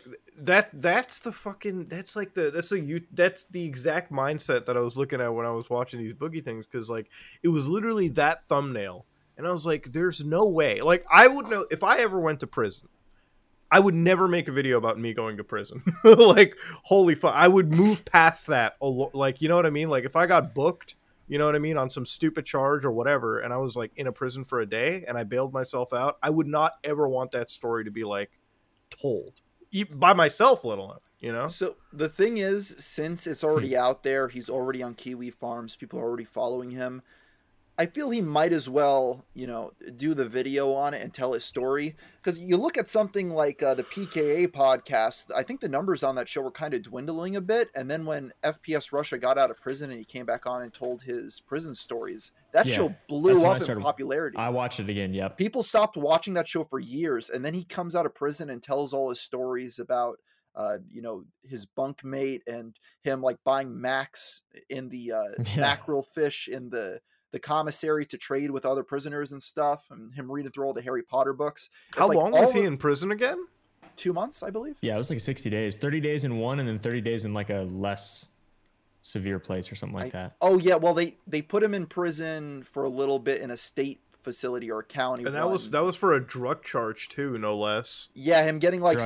exact mindset that I was looking at when I was watching these Boogie things, because like it was literally that thumbnail, and I was like, there's no way. Like, I would know if I ever went to prison, I would never make a video about me going to prison. Like, holy fuck, I would move past that. Like, you know what I mean? Like, if I got booked, you know what I mean, on some stupid charge or whatever, and I was like in a prison for a day and I bailed myself out, I would not ever want that story to be like told by myself, let alone, you know? So the thing is, since it's already out there, he's already on Kiwi Farms, people are already following him, I feel he might as well, you know, do the video on it and tell his story. Because you look at something like the PKA podcast, I think the numbers on that show were kind of dwindling a bit. And then when FPS Russia got out of prison and he came back on and told his prison stories, that show blew up in popularity. I watched it again, yep. People stopped watching that show for years. And then he comes out of prison and tells all his stories about, you know, his bunkmate and him like buying Max in the mackerel fish in the commissary to trade with other prisoners and stuff, and him reading through all the Harry Potter books. How long was he in prison again? 2 months, I believe. Yeah, it was like 60 days, 30 days in one, and then 30 days in like a less severe place or something like that. Oh yeah, well they put him in prison for a little bit in a state facility or a county, and that was for a drug charge too, no less. Yeah, him getting like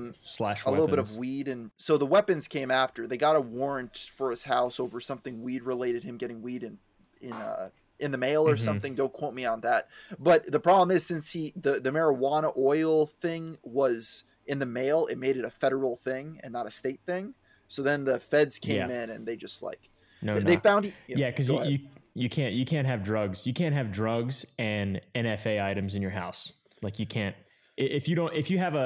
a little bit of weed, and so the weapons came after. They got a warrant for his house over something weed related, him getting weed in the mail or something. Don't quote me on that. But the problem is, since the marijuana oil thing was in the mail, it made it a federal thing and not a state thing. So then the feds came in and they just like they found because you can't have drugs. You can't have drugs and NFA items in your house. Like, you can't if you have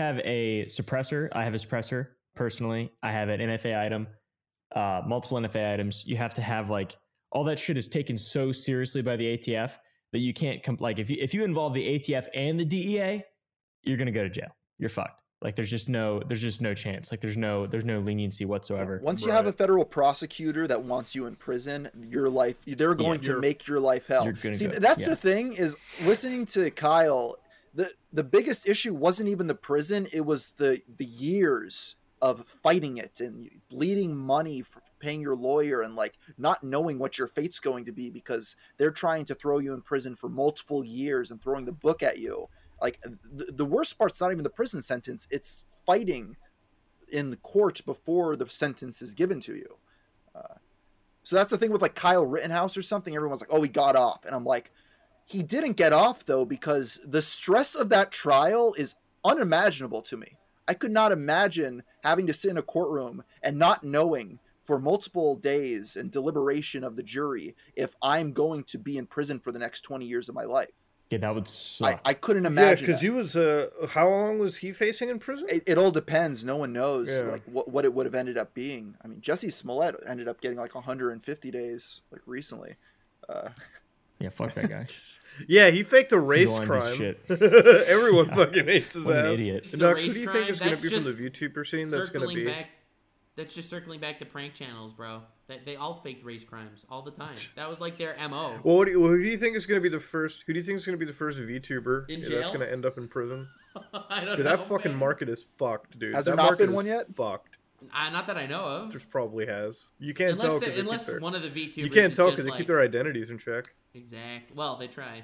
a suppressor. I have a suppressor personally. I have an NFA item, multiple NFA items. You have to have like, all that shit is taken so seriously by the ATF that you can't like if you involve the ATF and the DEA, you're gonna go to jail. You're fucked. Like there's just no chance. Like there's no leniency whatsoever. Once you have a federal prosecutor that wants you in prison, they're going to make your life hell. See, that's the thing is listening to Kyle. The biggest issue wasn't even the prison; it was the years of fighting it and bleeding money for paying your lawyer and like not knowing what your fate's going to be because they're trying to throw you in prison for multiple years and throwing the book at you. Like the worst part's not even the prison sentence; it's fighting in the court before the sentence is given to you. So that's the thing with like Kyle Rittenhouse or something. Everyone's like, "Oh, he got off," and I'm like, he didn't get off though because the stress of that trial is unimaginable to me. I could not imagine having to sit in a courtroom and not knowing for multiple days and deliberation of the jury if I'm going to be in prison for the next 20 years of my life. Yeah, that would suck. I couldn't imagine. Yeah, because he was. How long was he facing in prison? It all depends. No one knows like what it would have ended up being. I mean, Jussie Smollett ended up getting like 150 days like recently. Yeah, fuck that guy. Yeah, he faked a race crime. Everyone fucking hates his ass. Idiot. Nux, who do you think is going to be from the VTuber scene that's going to be? That's just circling back to prank channels, bro. They all faked race crimes all the time. That was like their MO. Well, who do you think is going to be the first? Who do you think is going to be the first VTuber in jail? That's going to end up in prison? I don't know. That fucking market is fucked, dude. Has there not been one yet? Fucked. Not that I know of. There probably has. You can't tell unless one of the VTubers. You can't tell because they keep their identities in check. Exactly. Well, they try.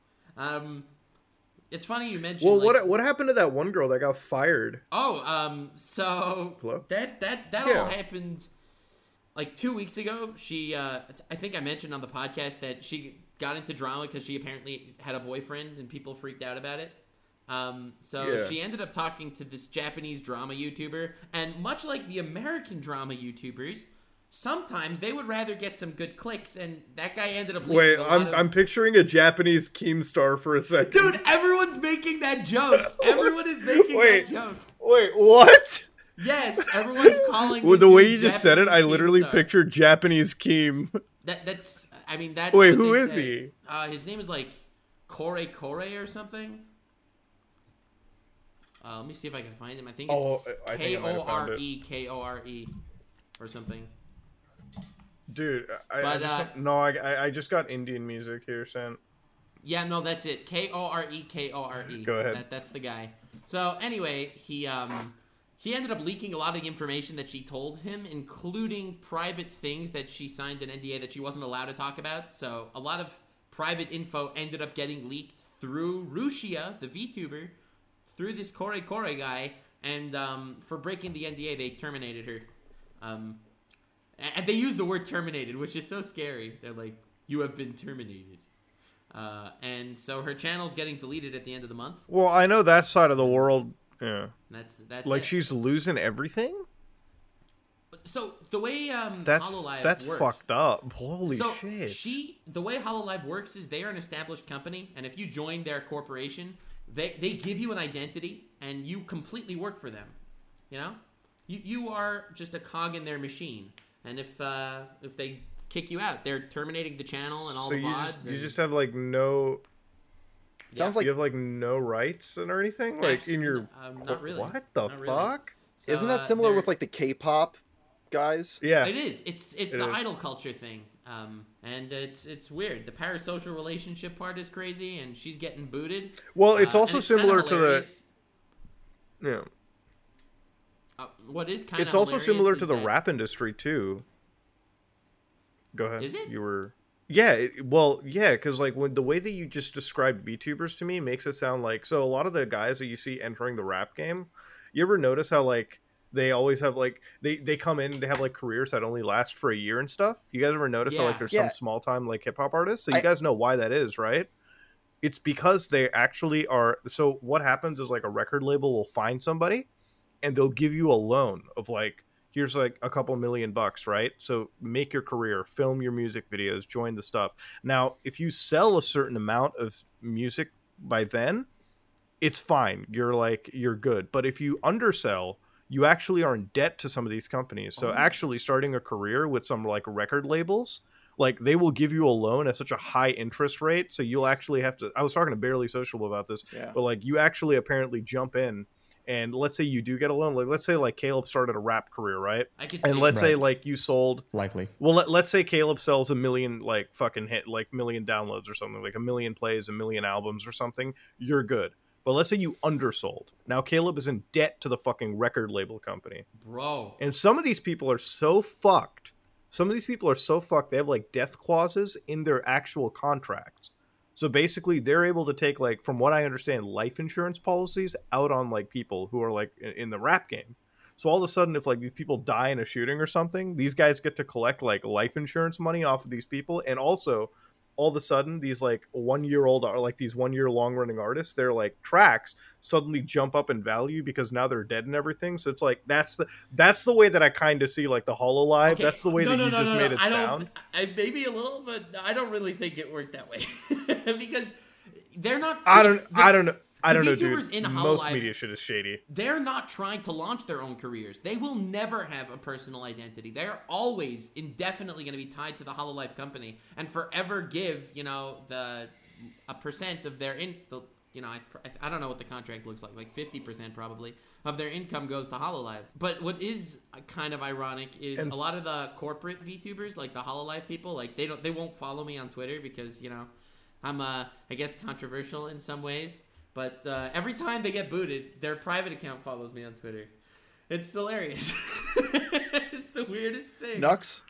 It's funny you mentioned. Well, what happened to that one girl that got fired? Oh, so hello? that all happened like 2 weeks ago. She, I think I mentioned on the podcast that she got into drama because she apparently had a boyfriend and people freaked out about it. She ended up talking to this Japanese drama YouTuber, and much like the American drama YouTubers, sometimes they would rather get some good clicks, and that guy ended up. Wait, I'm picturing a Japanese Keemstar for a second. Dude, everyone's making that joke. Everyone is making that joke. Wait, what? Yes, everyone's calling. Well, the way you just said it, I literally pictured Japanese Keem. That's. I mean, that's. Wait, who is he? His name is like Kore or something. Let me see if I can find him. I think it's Kore or something. Dude, I just got Indian music here sent. Yeah, no, that's it. Kore. Go ahead. That's the guy. So anyway, he ended up leaking a lot of the information that she told him, including private things that she signed an NDA that she wasn't allowed to talk about. So a lot of private info ended up getting leaked through Rushia, the VTuber, through this Kore guy, and for breaking the NDA, they terminated her. And they use the word terminated, which is so scary. They're like, you have been terminated. And so her channel's getting deleted at the end of the month. Well, I know that side of the world. Yeah. That's like she's losing everything? So the way HoloLive that's works, fucked up. Holy shit. The way HoloLive works is they are an established company, and if you join their corporation, they give you an identity, and you completely work for them. You know? You are just a cog in their machine. And if they kick you out, they're terminating the channel and all the VODs. You just have like no. Sounds like you have like no rights or anything, like in your. Not really. What the fuck? Really. So, isn't that similar with like the K-pop guys? Yeah, it is. It's the idol culture thing, and it's weird. The parasocial relationship part is crazy, and she's getting booted. Well, it's also similar to the. Yeah. What is kind of it's also similar to the rap industry too. Go ahead. Is it? You were. Yeah, because like when the way that you just described VTubers to me makes it sound like a lot of the guys that you see entering the rap game, you ever notice how like they always have like they come in and they have like careers that only last for a year and stuff? You guys ever notice how like there's some small time like hip hop artists? So you guys know why that is, right? It's because they actually are. So what happens is like a record label will find somebody and they'll give you a loan of like, here's like a couple $1,000,000, right? So make your career, film your music videos, join the stuff. Now, if you sell a certain amount of music by then, it's fine. You're good. But if you undersell, you actually are in debt to some of these companies. So actually starting a career with some like record labels, like they will give you a loan at such a high interest rate. So you'll actually have to, I was talking to Barely Sociable about this, but like you actually apparently jump in and let's say you do get a loan, like let's say like Caleb started a rap career, right? I could and see let's say like you sold likely. Well, let's say Caleb sells 1 million like fucking hit, like 1 million downloads or something, like 1 million plays, 1 million albums or something. You're good. But let's say you undersold. Now Caleb is in debt to the fucking record label company, bro. And some of these people are so fucked. They have like death clauses in their actual contracts. So basically, they're able to take, like, from what I understand, life insurance policies out on, like, people who are, like, in the rap game. So all of a sudden, if, like, these people die in a shooting or something, these guys get to collect, like, life insurance money off of these people. And also, all of a sudden, these, like, 1-year-old or, like, these 1-year long-running artists, their, like, tracks suddenly jump up in value because now they're dead and everything. So it's, like, that's the way that I kind of see, like, the Hololive. Okay. That's the way you just made it sound. Maybe a little, but I don't really think it worked that way. Because they're not... I don't know. I don't know, dude. Most media shit is shady. They're not trying to launch their own careers. They will never have a personal identity. They're always indefinitely going to be tied to the Hololive company and forever give, a percent of their I don't know what the contract looks like 50% probably of their income goes to Hololive. But what is kind of ironic is a lot of the corporate VTubers, like the Hololive people, like they won't follow me on Twitter because, I'm I guess controversial in some ways. But every time they get booted, their private account follows me on Twitter. It's hilarious. It's the weirdest thing. Nux,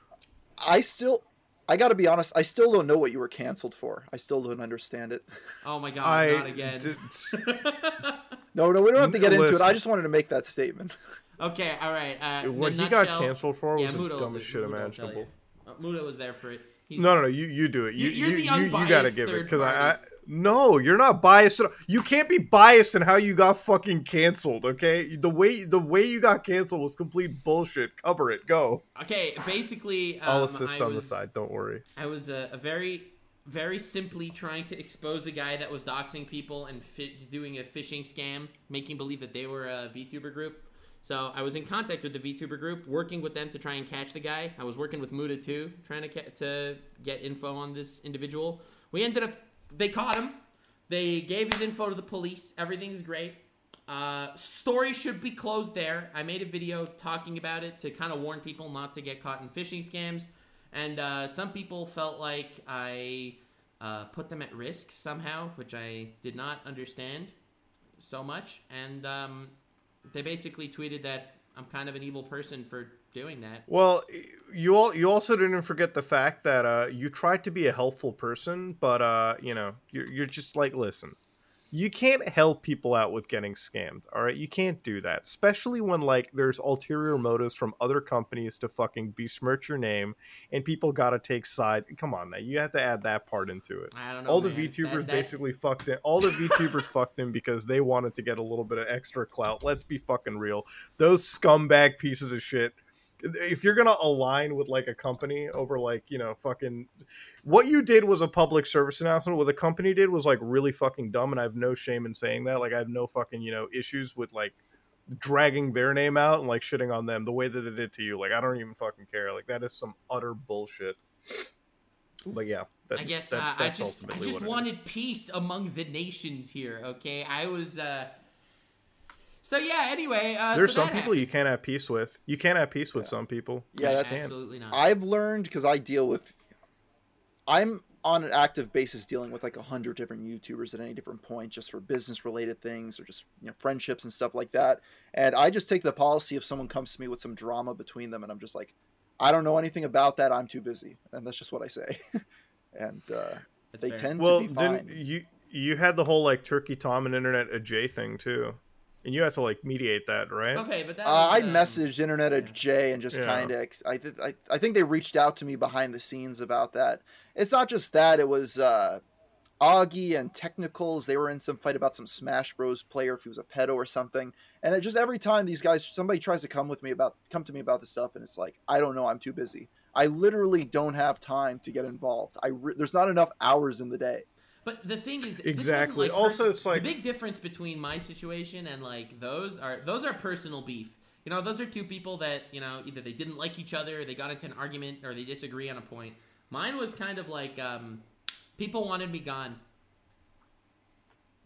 I gotta be honest, I still don't know what you were canceled for. I still don't understand it. Oh my god, not again. No, we don't have to get into it. I just wanted to make that statement. Okay, all right. What he got canceled for was the dumbest shit imaginable. Muda was there for it. No, you do it. You gotta give it, because No, you're not biased. You can't be biased in how you got fucking canceled, okay? The way you got canceled was complete bullshit. Cover it. Go. Okay, basically... I'll assist on the side. Don't worry. I was a very, very simply trying to expose a guy that was doxing people and doing a phishing scam, making believe that they were a VTuber group. So I was in contact with the VTuber group, working with them to try and catch the guy. I was working with Muda too, trying to get info on this individual. They caught him. They gave his info to the police. Everything's great. Story should be closed there. I made a video talking about it to kind of warn people not to get caught in phishing scams. And some people felt like I put them at risk somehow, which I did not understand so much. And they basically tweeted that I'm kind of an evil person for doing that. Well, you also didn't forget the fact that you tried to be a helpful person, but you're just like, listen, you can't help people out with getting scammed, all right? You can't do that, especially when like there's ulterior motives from other companies to fucking besmirch your name, and people gotta take sides. Come on, now you have to add that part into it. I don't know. All the VTubers basically fucked it. All the VTubers fucked him because they wanted to get a little bit of extra clout. Let's be fucking real. Those scumbag pieces of shit. If you're gonna align with like a company over like, fucking what you did was a public service announcement. What the company did was like really fucking dumb, and I have no shame in saying that. Like I have no fucking issues with like dragging their name out and like shitting on them the way that they did to you. Like I don't even fucking care. Like that is some utter bullshit. But yeah, I guess I just wanted peace among the nations here. Okay, I was. So yeah, anyway, there's some people you can't have peace with. You can't have peace with some people. Yeah, that's absolutely not. I've learned, because I'm on an active basis dealing with like 100 different YouTubers at any different point, just for business related things or just friendships and stuff like that. And I just take the policy if someone comes to me with some drama between them, and I'm just like, I don't know anything about that. I'm too busy, and that's just what I say. And they tend to be fine. Well, you had the whole like Turkey Tom and Internet Ajay thing too. And you have to like mediate that, right? Okay, but that I messaged Internet Ajay and just kind of I think they reached out to me behind the scenes about that. It's not just that; it was Augie and Technicals. They were in some fight about some Smash Bros. Player if he was a pedo or something. And it just every time somebody tries to come to me about this stuff, and it's like, I don't know, I'm too busy. I literally don't have time to get involved. There's not enough hours in the day. But the thing is, exactly. Also, it's like the big difference between my situation and like those are personal beef. Those are two people that either they didn't like each other, or they got into an argument, or they disagree on a point. Mine was kind of like people wanted me gone.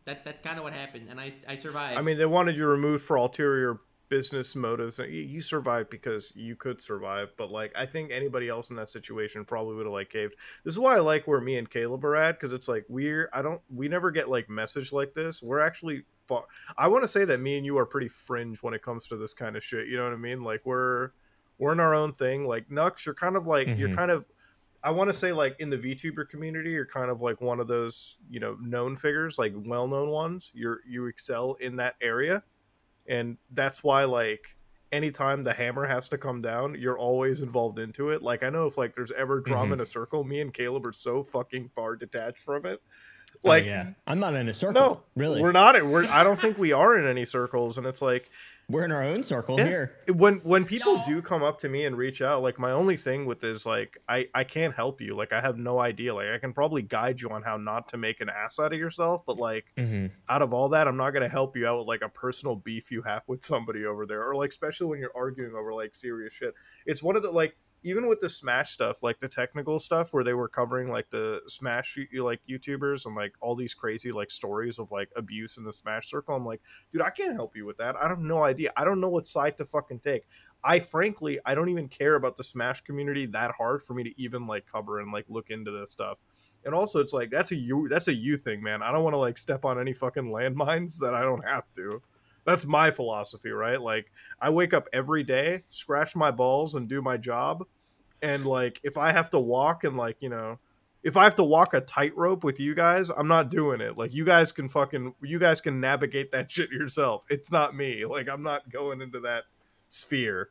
That's kind of what happened, and I survived. I mean, they wanted you removed for ulterior business motives. You survived because you could survive, but like I think anybody else in that situation probably would have like caved. This is why I like where me and Caleb are at, because it's like we never get like message like this. We're actually I want to say that me and you are pretty fringe when it comes to this kind of shit. You know what I mean? Like we're in our own thing. Like Nux, you're kind of like you're kind of, I want to say like in the VTuber community, you're kind of like one of those, you know, known figures, like well-known ones. You excel in that area. And that's why, like, anytime the hammer has to come down, you're always involved into it. Like, I know if, like, there's ever drama in a circle, me and Caleb are so fucking far detached from it. Like, I'm not in a circle. No, really. We're not. I don't think we are in any circles. And it's like, we're in our own circle here. When people do come up to me and reach out, like my only thing with is like I can't help you. Like I have no idea. Like I can probably guide you on how not to make an ass out of yourself, but like out of all that, I'm not gonna help you out with like a personal beef you have with somebody over there, or like especially when you're arguing over like serious shit. It's one of the like, even with the Smash stuff, like the technical stuff where they were covering like the Smash like YouTubers and like all these crazy like stories of like abuse in the Smash circle. I'm like, dude, I can't help you with that. I have no idea. I don't know what side to fucking take. I don't even care about the Smash community that hard for me to even like cover and like look into this stuff. And also it's like, that's a you thing, man. I don't want to like step on any fucking landmines that I don't have to. That's my philosophy, right? Like I wake up every day, scratch my balls and do my job. And like, if I have to walk and like, you know, if I have to walk a tightrope with you guys, I'm not doing it. Like you guys can navigate that shit yourself. It's not me. Like I'm not going into that sphere.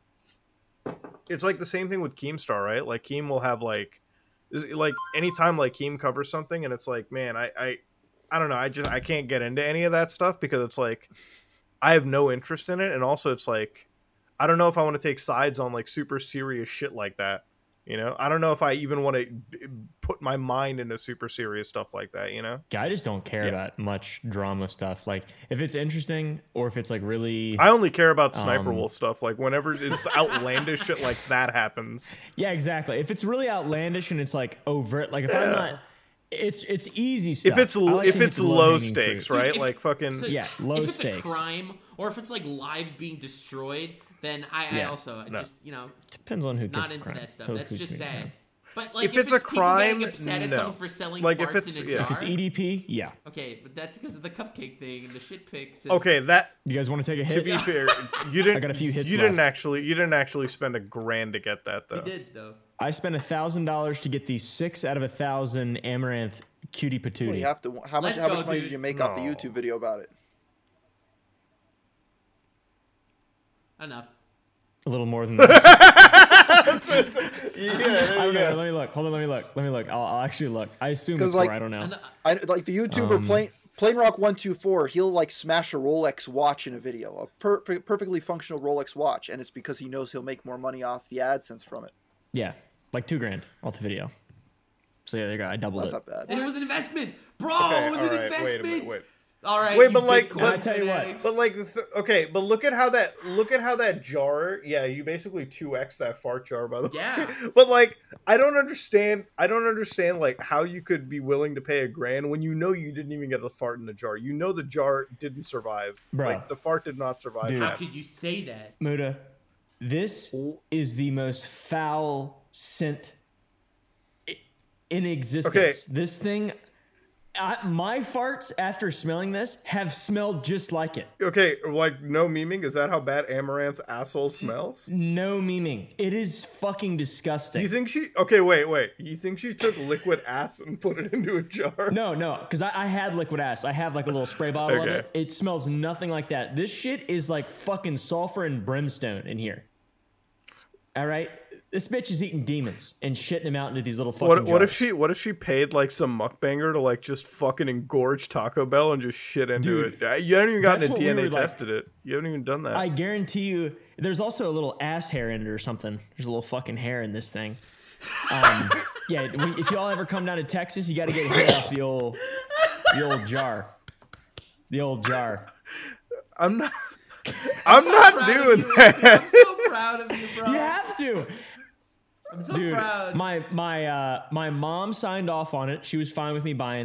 It's like the same thing with Keemstar, right? Like Keem will have like anytime like Keem covers something and it's like, man, I don't know. I can't get into any of that stuff because it's like, I have no interest in it. And also it's like, I don't know if I want to take sides on like super serious shit like that. You know, I don't know if I even want to put my mind into super serious stuff like that, you know? I just don't care about much drama stuff. Like, if it's interesting or if it's like really... I only care about Sniper Wolf stuff. Like, whenever it's outlandish shit like that happens. Yeah, exactly. If it's really outlandish and it's like overt, like if I'm not... It's easy stuff. If it's low stakes, right? Dude, like fucking... low stakes. If it's a crime or if it's like lives being destroyed... Then I also just, you know, depends on who not gets into crime. that stuff. That's just sad. But like, if it's a crime, upset at someone for selling like farts if it's in a jar, if it's EDP, yeah. Okay, but that's because of the cupcake thing and the shit pics. Okay, that. You guys want to take a hit? To be fair, you didn't. I got a few hits. You didn't actually spend $1,000 to get that though. You did though. I spent $1,000 to get the 6 out of 1,000 Amaranth Cutie Patootie. Well, you have to. How much money did you make off the YouTube video about it? Enough. A little more than that. Yeah, I don't know. Let me look. Hold on. Let me look. I'll actually look. I assume it's like, more. I don't know. Like the YouTuber Planerock124, he'll like smash a Rolex watch in a video, a perfectly functional Rolex watch, and it's because he knows he'll make more money off the AdSense from it. Yeah, like $2,000 off the video. So yeah, there you go. I doubled That's not bad. And it was an investment, bro. Okay, it was an investment. Wait. All right. Wait, but like, I tell you what. But like, okay, but look at how that jar. Yeah, you basically 2x that fart jar, by the way. Yeah. But like, I don't understand like how you could be willing to pay $1,000 when you know you didn't even get a fart in the jar. You know the jar didn't survive. Bro. Like the fart did not survive. Dude. How could you say that, Muda? This is the most foul scent in existence. Okay. This thing. My farts after smelling this have smelled just like it. Okay, like no memeing. Is that how bad Amaranth's asshole smells? No memeing. It is fucking disgusting. You think she? Okay, wait. You think she took liquid ass and put it into a jar? No, because I had liquid ass. I have like a little spray bottle of it. It smells nothing like that. This shit is like fucking sulfur and brimstone in here. All right. This bitch is eating demons and shitting them out into these little fucking jars. What if she paid like some mukbanger to like just fucking engorge Taco Bell and just shit into it? You haven't even gotten a DNA tested it. You haven't even done that. I guarantee you, there's also a little ass hair in it or something. There's a little fucking hair in this thing. Yeah, if y'all ever come down to Texas, you got to get hair off the old jar. The old jar. I'm not doing that. I'm so proud of you, bro. You have to. I'm so proud. My mom signed off on it. She was fine with me buying it.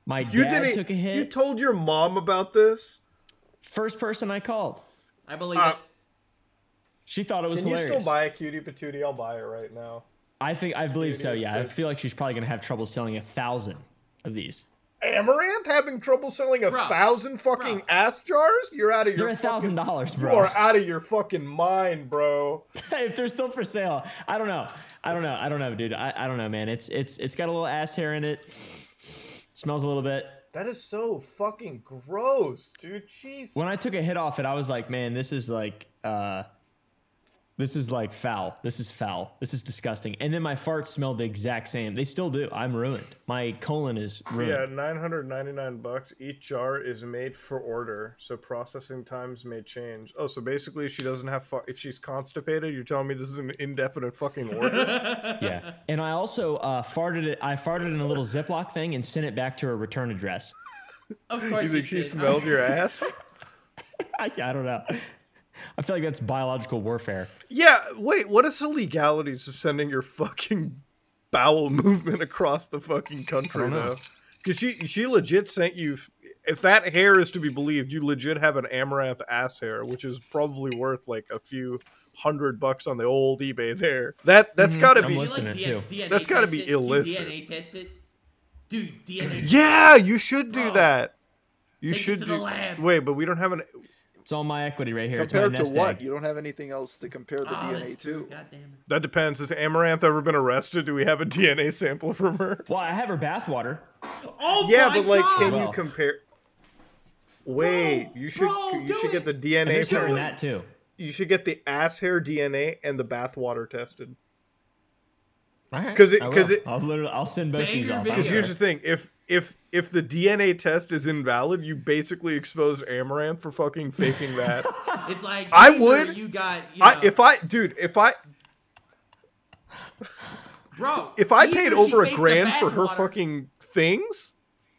My dad took a hit. You told your mom about this? First person I called. I believe it. She thought it was hilarious. Can you still buy a cutie patootie? I'll buy it right now. I believe so, yeah. I feel like she's probably going to have trouble selling 1,000 of these. Amaranth having trouble selling 1,000 fucking ass jars? You're out of your They're $1,000, bro. You are out of your fucking mind, bro. If they're still for sale, I don't know, dude. I don't know, man. It's got a little ass hair in it. Smells a little bit. That is so fucking gross, dude. Jeez. When I took a hit off it, I was like, man, this is like foul. This is foul. This is disgusting. And then my farts smelled the exact same. They still do. I'm ruined. My colon is ruined. Yeah, $999. Each jar is made for order, so processing times may change. Oh, so basically she doesn't have if she's constipated, you're telling me this is an indefinite fucking order? Yeah. And I also farted it. I farted in a little Ziploc thing and sent it back to her return address. Of course. You think she smelled your ass? I don't know. I feel like that's biological warfare. Yeah, wait, what is the legalities of sending your fucking bowel movement across the fucking country, though? Because she legit sent you, if that hair is to be believed, you legit have an Amaranth ass hair, which is probably worth like a few $100 on the old eBay there. That's gotta be, that's gotta be illicit. DNA test it? Dude, DNA Yeah, you should do that. You Take should it to do. the lab. Wait, but we don't have an. It's all my equity right here. Compared it's to my what? nest egg. You don't have anything else to compare the DNA to. God damn it. That depends. Has Amaranth ever been arrested? Do we have a DNA sample from her? Well, I have her bathwater. Oh yeah, my but like, God. can you compare? Wait, you should get the DNA from that too. You should get the ass hair DNA and the bathwater tested. All right, because I'll send both these off. Because here's the thing: if the DNA test is invalid, you basically expose Amaranth for fucking faking that. It's like I would. You got. If I paid over $1,000 for her fucking things,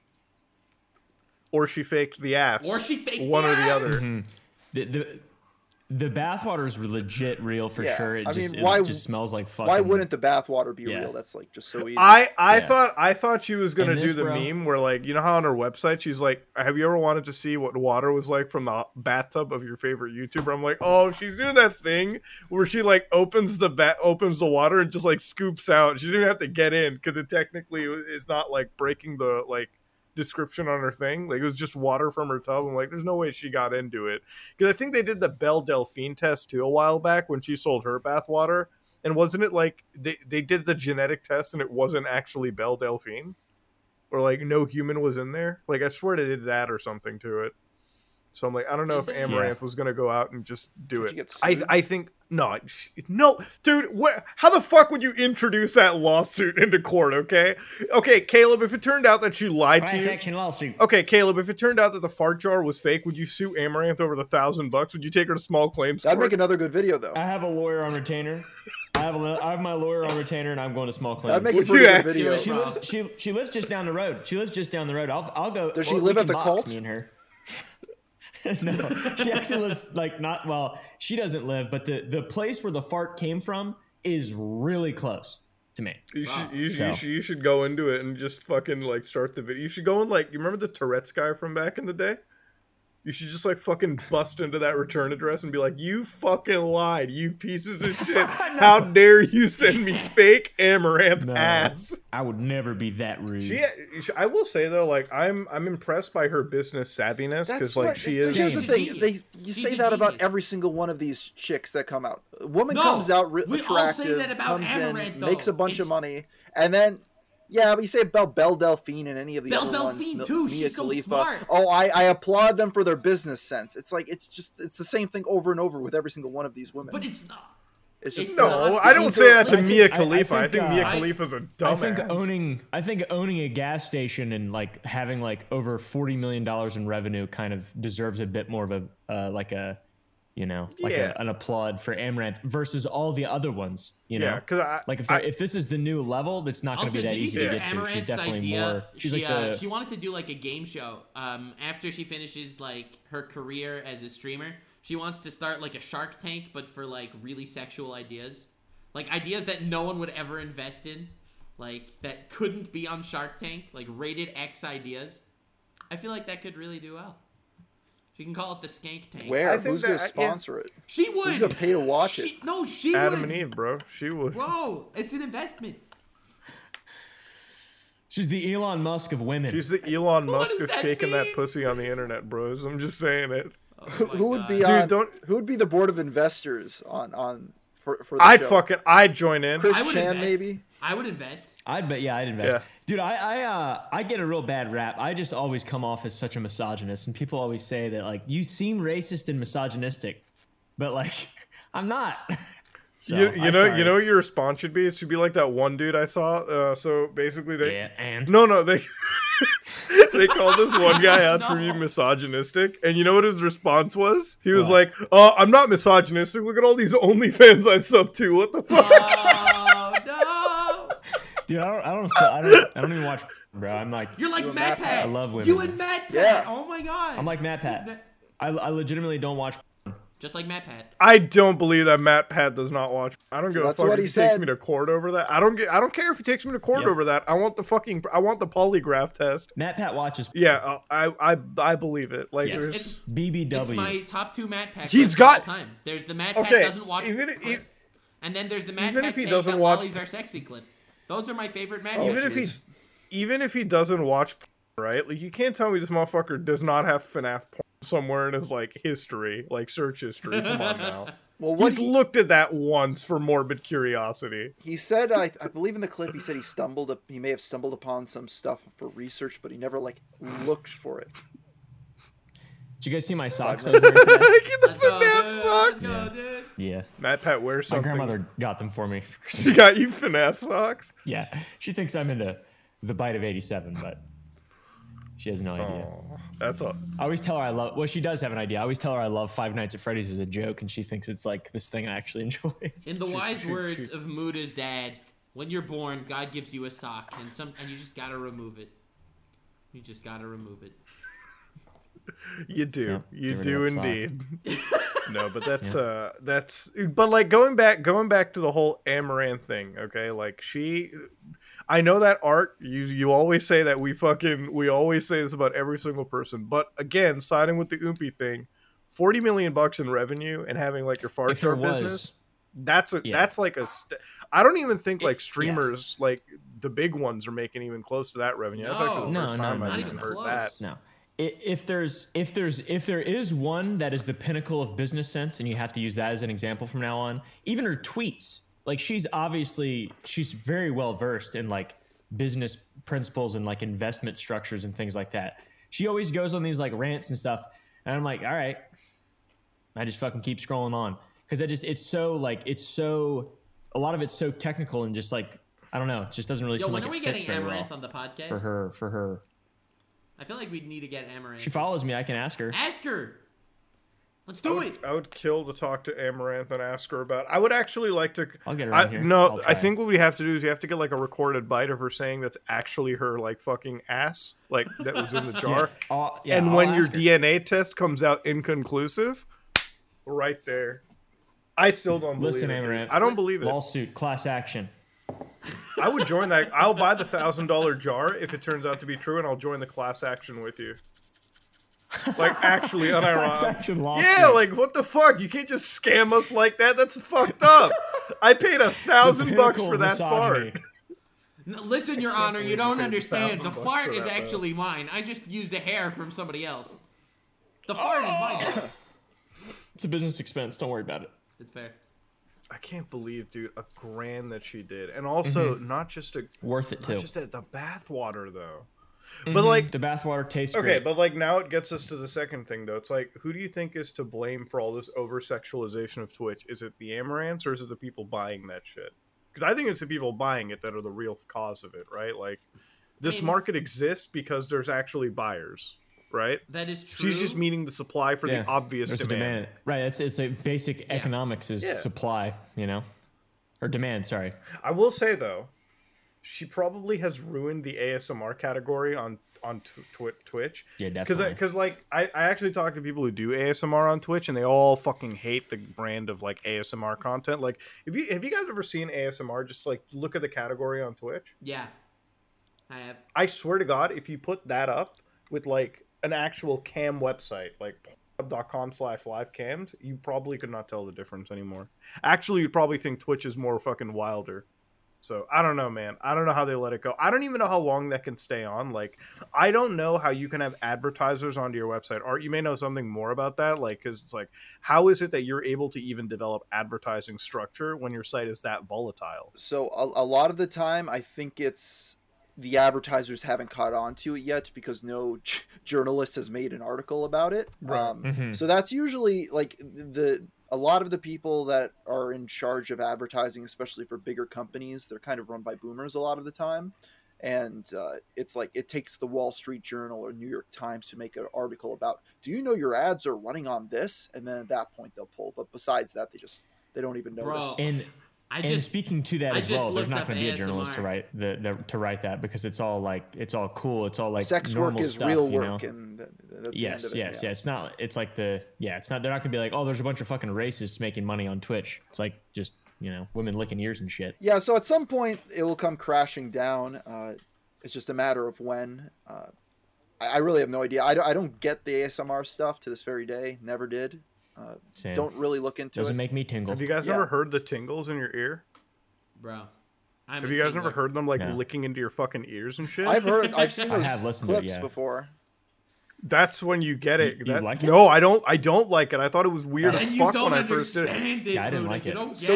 or she faked the ass, or she faked one or the other. Mm-hmm. The bathwater is legit real for sure. It just smells like fucking. Why wouldn't the bathwater be real? That's like just so easy. I thought she was gonna do the meme where, like, you know how on her website she's like, "Have you ever wanted to see what water was like from the bathtub of your favorite YouTuber?" I'm like, oh, she's doing that thing where she like opens the water and just like scoops out. She didn't have to get in because it technically is not like breaking the like description on her thing. Like, it was just water from her tub. I'm like, there's no way she got into it, because I think they did the Belle Delphine test too a while back when she sold her bathwater, and wasn't it like they did the genetic test and it wasn't actually Belle Delphine, or like no human was in there? Like, I swear they did that or something to it. So I'm like, I don't know if Amaranth was gonna go out and just do it. I think no, dude. How the fuck would you introduce that lawsuit into court? Okay, Caleb. If it turned out that she lied to you, action lawsuit. Okay, Caleb. If it turned out that the fart jar was fake, would you sue Amaranth over the $1,000? Would you take her to small claims court? That'd make another good video, though. I have a lawyer on retainer. I have my lawyer on retainer, and I'm going to small claims. That'd make a pretty good video. She lives just down the road. I'll go. Does she live at the cult? Me and her. No, she actually lives like not well. She doesn't live, but the place where the fart came from is really close to me. You should go into it and just fucking like start the video. You should go and like, you remember the Tourette's guy from back in the day? You should just like fucking bust into that return address and be like, you fucking lied, you pieces of shit. No. How dare you send me fake Amaranth ass? I would never be that rude. I will say though, like, I'm impressed by her business savviness, because like she is. Here's the thing: you say that about every single one of these chicks that come out. A woman comes out attractive, comes in, makes a bunch of money, and then. Yeah, but you say about Belle Delphine and any of the other ones. Too. She's so smart. Oh, I applaud them for their business sense. It's like it's the same thing over and over with every single one of these women. But it's not. It's just I don't say that to Mia Khalifa. I think Mia Khalifa's a dumbass. I think owning a gas station and like having like over $40 million in revenue kind of deserves a bit more of a an applaud for Amaranth versus all the other ones. Yeah, because if this is the new level, that's not going to be that easy to get to. She's definitely more. She wanted to do like a game show. After she finishes like her career as a streamer, she wants to start like a Shark Tank, but for like really sexual ideas, like ideas that no one would ever invest in. like that couldn't be on Shark Tank, like rated X ideas, I feel like that could really do well. She can call it the Skank Tank. Where? Who's going to sponsor it? She would. Who's going to pay to watch it? No, she Adam would. and Eve, bro. She would. Bro, it's an investment. She's the Elon Musk of women. She's the Elon Musk of shaking that pussy on the internet, bros. I'm just saying it. Oh who would be who would be the board of investors for the show? I'd join in. Chris Chan, maybe. I would invest. I'd invest. Yeah. Dude, I get a real bad rap. I just always come off as such a misogynist, and people always say that like you seem racist and misogynistic, but like I'm not. So, you know what your response should be? It should be like that one dude I saw. So basically, they they called this one guy out for being misogynistic, and you know what his response was? He was like, "I'm not misogynistic. Look at all these OnlyFans I've subbed to. What the fuck?" Oh no, dude! I don't even watch, bro. I'm like, you're like Matt Pat. I love women. You and Matt Pat. Yeah. Oh my god. I'm like Matt Pat. I legitimately don't watch. Just like Matt Pat. I don't believe that Matt Pat does not watch. I don't give a fuck if he takes me to court over that. I don't care if he takes me to court over that. I want the polygraph test. Matt Pat watches. Yeah, I believe it. Like it's BBW. It's my top 2 Matt Pat. He's got all time. There's the Matt Pat doesn't watch. And then there's the Matt Pat saying that lollies are sexy clip. Those are my favorite Matt Pat. Even if he doesn't watch, right? Like you can't tell me this motherfucker does not have FNAF porn somewhere in his like history, like search history. Come on now. Well, he's looked at that once for morbid curiosity. He said, I believe in the clip, he said he may have stumbled upon some stuff for research, but he never like looked for it. Did you guys see my socks? Get the FNAF socks. Yeah. Matt Pat wears something. My grandmother got them for me. She got you FNAF socks? Yeah. She thinks I'm into the Bite of 87, but she has no idea. Oh, that's all. I always tell her well, she does have an idea. I always tell her I love Five Nights at Freddy's as a joke, and she thinks it's like this thing I actually enjoy. In the wise words of Muda's dad, when you're born, God gives you a sock, and you just gotta remove it. You just gotta remove it. You do. Yeah, you do indeed. No, but that's but like going back to the whole Amaranth thing, okay? Like I know that Art, you always say that we always say this about every single person, but again, siding with the Oompy thing, $40 million in revenue and having like your fart jar business, that's like I don't even think like streamers like the big ones are making even close to that revenue. That's actually the first time I've even heard that. No. If there is one that is the pinnacle of business sense, and you have to use that as an example from now on, even her tweets, like she's very well versed in like business principles and like investment structures and things like that. She always goes on these like rants and stuff, and I'm like, all right, I just fucking keep scrolling on because a lot of it's so technical and just like I don't know, it just doesn't really seem like it fits very well. When are we getting Amaranth on the podcast? For her. I feel like we need to get Amaranth. She follows me. I can ask her. Ask her. Let's do it. I would kill to talk to Amaranth and ask her about. I would actually like to. I'll get her on here. No, I think what we have to do is we have to get like a recorded bite of her saying that's actually her like fucking ass, like that was in the jar. And when your DNA test comes out inconclusive, right there, I still don't believe it. Listen, Amaranth. I don't believe it. Lawsuit, class action. I would join that. I'll buy the $1,000 jar if it turns out to be true, and I'll join the class action with you. Like, actually, unironically. Yeah, like, what the fuck? You can't just scam us like that. That's fucked up. I paid $1,000 for that fart. Listen, Your Honor, you don't understand. The fart is actually mine. I just used a hair from somebody else. The fart is mine. It's a business expense. Don't worry about it. It's fair. I can't believe, dude, $1,000 that she did, and also not just worth it too. Just the bathwater though, but like the bathwater tastes okay. great. But like now it gets us to the second thing though. It's like who do you think is to blame for all this over sexualization of Twitch? Is it the Amaranths or is it the people buying that shit? Because I think it's the people buying it that are the real cause of it, right? Like this market exists because there's actually buyers. Right? That is true. She's just meeting the supply for the obvious demand. Right. It's a basic economics is supply, you know? Or demand, sorry. I will say, though, she probably has ruined the ASMR category on Twitch. Yeah, definitely. Because like I actually talk to people who do ASMR on Twitch, and they all fucking hate the brand of like ASMR content. Like, have you guys ever seen ASMR? Just like look at the category on Twitch. Yeah, I have. I swear to God, if you put that up with like an actual cam website, like pornhub.com/livecams, you probably could not tell the difference anymore. Actually, you'd probably think Twitch is more fucking wilder. So I don't know, man. I don't know how they let it go. I don't even know how long that can stay on. Like, I don't know how you can have advertisers onto your website. Art, you may know something more about that. Like, because it's like, how is it that you're able to even develop advertising structure when your site is that volatile? So a lot of the time, I think it's the advertisers haven't caught on to it yet because no journalist has made an article about it. Right. So that's usually like a lot of the people that are in charge of advertising, especially for bigger companies, they're kind of run by boomers a lot of the time. And it's like it takes the Wall Street Journal or New York Times to make an article about, do you know your ads are running on this? And then at that point they'll pull. But besides that, they don't even notice. And speaking to that as well, there's not going to be a journalist to write that because it's all cool. It's all like sex normal work is stuff, real you work, know? and that's yes, the end of it. Yeah. It's not. It's like it's not. They're not going to be like, oh, there's a bunch of fucking racists making money on Twitch. It's like just women licking ears and shit. Yeah. So at some point it will come crashing down. It's just a matter of when. I really have no idea. I don't get the ASMR stuff to this very day. Never did. Don't really look into it. Doesn't make me tingle. Have you guys ever heard the tingles in your ear? Bro. Have you guys ever heard them licking into your fucking ears and shit? I've seen those clips to it, before. That's when you get it. You like it. No, I don't like it. I thought it was weird as fuck when I first did it. Yeah, I didn't like it. So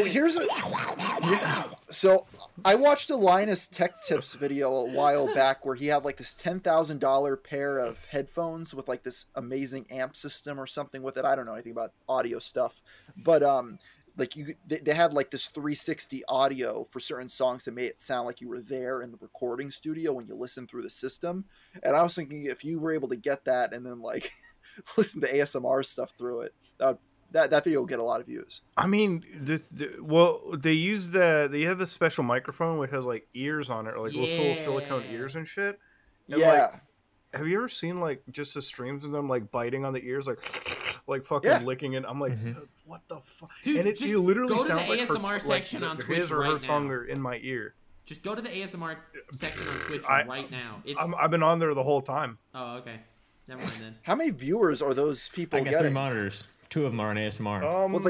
So I watched a Linus Tech Tips video a while back where he had like this $10,000 pair of headphones with like this amazing amp system or something with it. I don't know anything about audio stuff, but like they had like this 360 audio for certain songs that made it sound like you were there in the recording studio when you listen through the system. And I was thinking if you were able to get that and then like listen to ASMR stuff through it, that video will get a lot of views. I mean, they have this special microphone which has like ears on it, like little silicone ears and shit. And have you ever seen like just the streams of them like biting on the ears, like fucking licking it? I'm like, what the fuck? Dude, and it literally sounds like ASMR section on Twitch his or her tongue are in my ear. Just go to the ASMR section on Twitch right now. I've been on there the whole time. Oh, okay. Never mind then. How many viewers are those people getting? 3 monitors. 2 of them are on ASMR.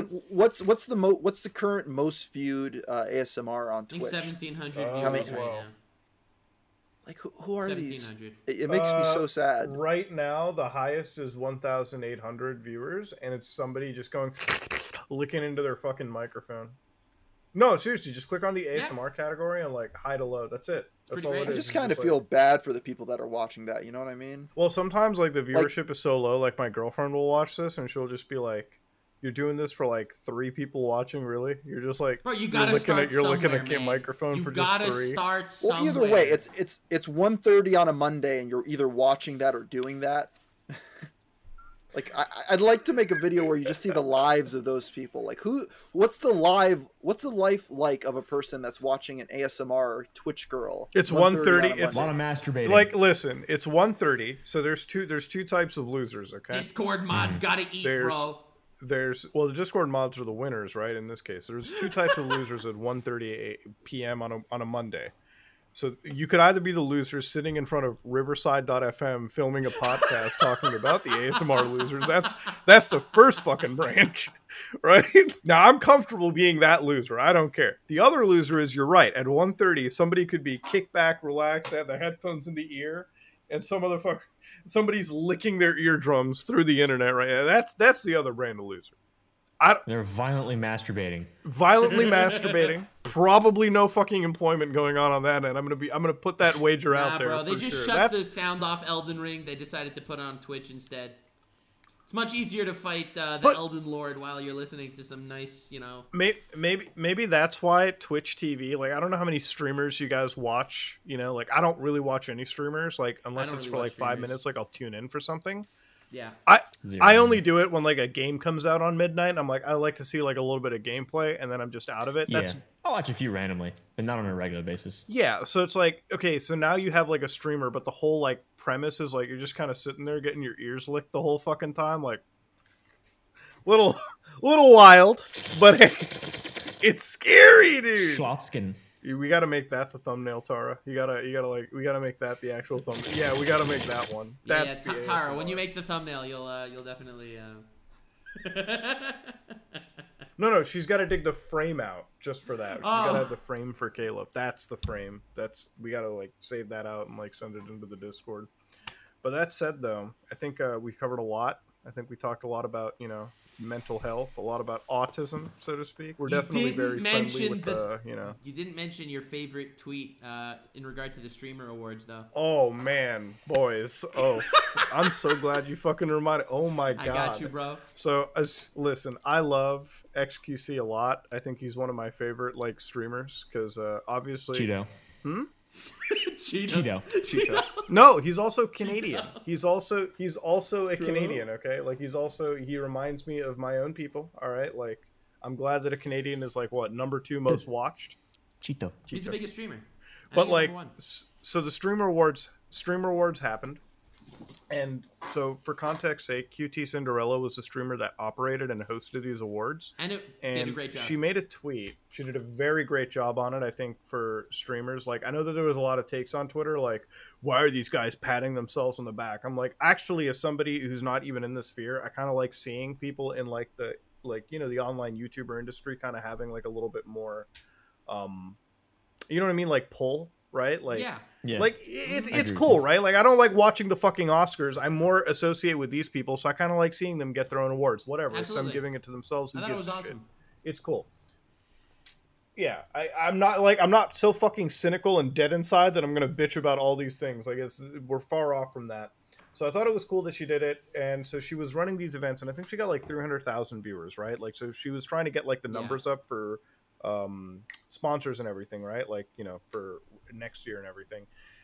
What's the current most viewed ASMR on Twitch? I think 1,700 viewers right now. Like who are these? It makes me so sad. Right now, the highest is 1,800 viewers, and it's somebody just going licking into their fucking microphone. No, seriously, just click on the ASMR category and like high to low. That's it. That's all it is. I just kind of feel bad for the people that are watching that. You know what I mean? Well, sometimes like the viewership is so low. Like my girlfriend will watch this and she'll just be like, "You're doing this for like 3 people watching, really? You're just like, bro, you gotta start you're somewhere, looking at a microphone for just 3. You gotta start somewhere. Well, either way, it's 1:30 on a Monday, and you're either watching that or doing that. Like, I'd like to make a video where you just see the lives of those people. Like, what's the life like of a person that's watching an ASMR Twitch girl? It's 1:30. It's a lot of masturbating. Like, listen, it's 1:30. So there's two types of losers. Okay. Discord mods gotta eat, bro. The Discord mods are the winners, right? In this case, there's 2 types of losers at 1:30 p.m. on a Monday. So you could either be the loser sitting in front of Riverside.fm filming a podcast talking about the ASMR losers. That's the first fucking branch, right? Now I'm comfortable being that loser. I don't care. The other loser is, you're right. At 1:30, somebody could be kicked back, relaxed, they have their headphones in the ear, and somebody's licking their eardrums through the internet right now. That's the other brand of loser. They're violently masturbating. Probably no fucking employment going on that end. I'm gonna put that wager out there. Bro, they just shut the sound off Elden Ring. They decided to put it on Twitch instead. It's much easier to fight the Elden Lord while you're listening to some nice, Maybe that's why Twitch TV. Like, I don't know how many streamers you guys watch. Like, I don't really watch any streamers. Like, unless it's for like 5 minutes. Like, I'll tune in for something. Yeah. I only do it when like a game comes out on midnight. I'm like, I like to see like a little bit of gameplay, and then I'm just out of it. Yeah. I'll watch a few randomly, but not on a regular basis. Yeah, so it's like, okay, so now you have like a streamer, but the whole like premise is like you're just kind of sitting there getting your ears licked the whole fucking time, like little wild, but hey, it's scary, dude. Schlotzkin. We got to make that the thumbnail, Tara. You gotta we gotta make that the actual thumbnail. Yeah, we gotta make that one. That's the Tara. When you make the thumbnail, you'll definitely. No, she's got to dig the frame out just for that. She's got to have the frame for Caleb. That's the frame. We got to like save that out and like send it into the Discord. But that said, though, I think we covered a lot. I think we talked a lot about, mental health, a lot about autism, so to speak. We're definitely very friendly with You didn't mention your favorite tweet in regard to the Streamer Awards, though. Oh, man, boys. Oh, I'm so glad you fucking reminded. Oh, my God. I got you, bro. So, listen, I love XQC a lot. I think he's one of my favorite, like, streamers, because obviously... Cheeto. Cheeto. No, he's also Canadian. He's also a Canadian, okay? Like he reminds me of my own people, all right? Like I'm glad that a Canadian is like what, number 2 most watched? Cheeto. He's the biggest streamer. But like so the Streamer Awards happened. And so, for context sake, QT Cinderella was a streamer that operated and hosted these awards. And did a great job. She made a tweet. She did a very great job on it, I think, for streamers. Like, I know that there was a lot of takes on Twitter, like, why are these guys patting themselves on the back? I'm like, actually, as somebody who's not even in the sphere, I kind of like seeing people in, like, the online YouTuber industry kind of having, like, a little bit more, you know what I mean? Like, pull, right? Like, yeah. Like it's cool, right? Like I don't like watching the fucking Oscars. I'm more associated with these people, so I kind of like seeing them get their own awards. Whatever, it's them giving it to themselves. Who gives a shit? It's cool. Yeah, I'm not so fucking cynical and dead inside that I'm gonna bitch about all these things. Like we're far off from that. So I thought it was cool that she did it, and so she was running these events, and I think she got like 300,000 viewers, right? Like so she was trying to get like the numbers up for sponsors and everything, right? Like for next year and everything.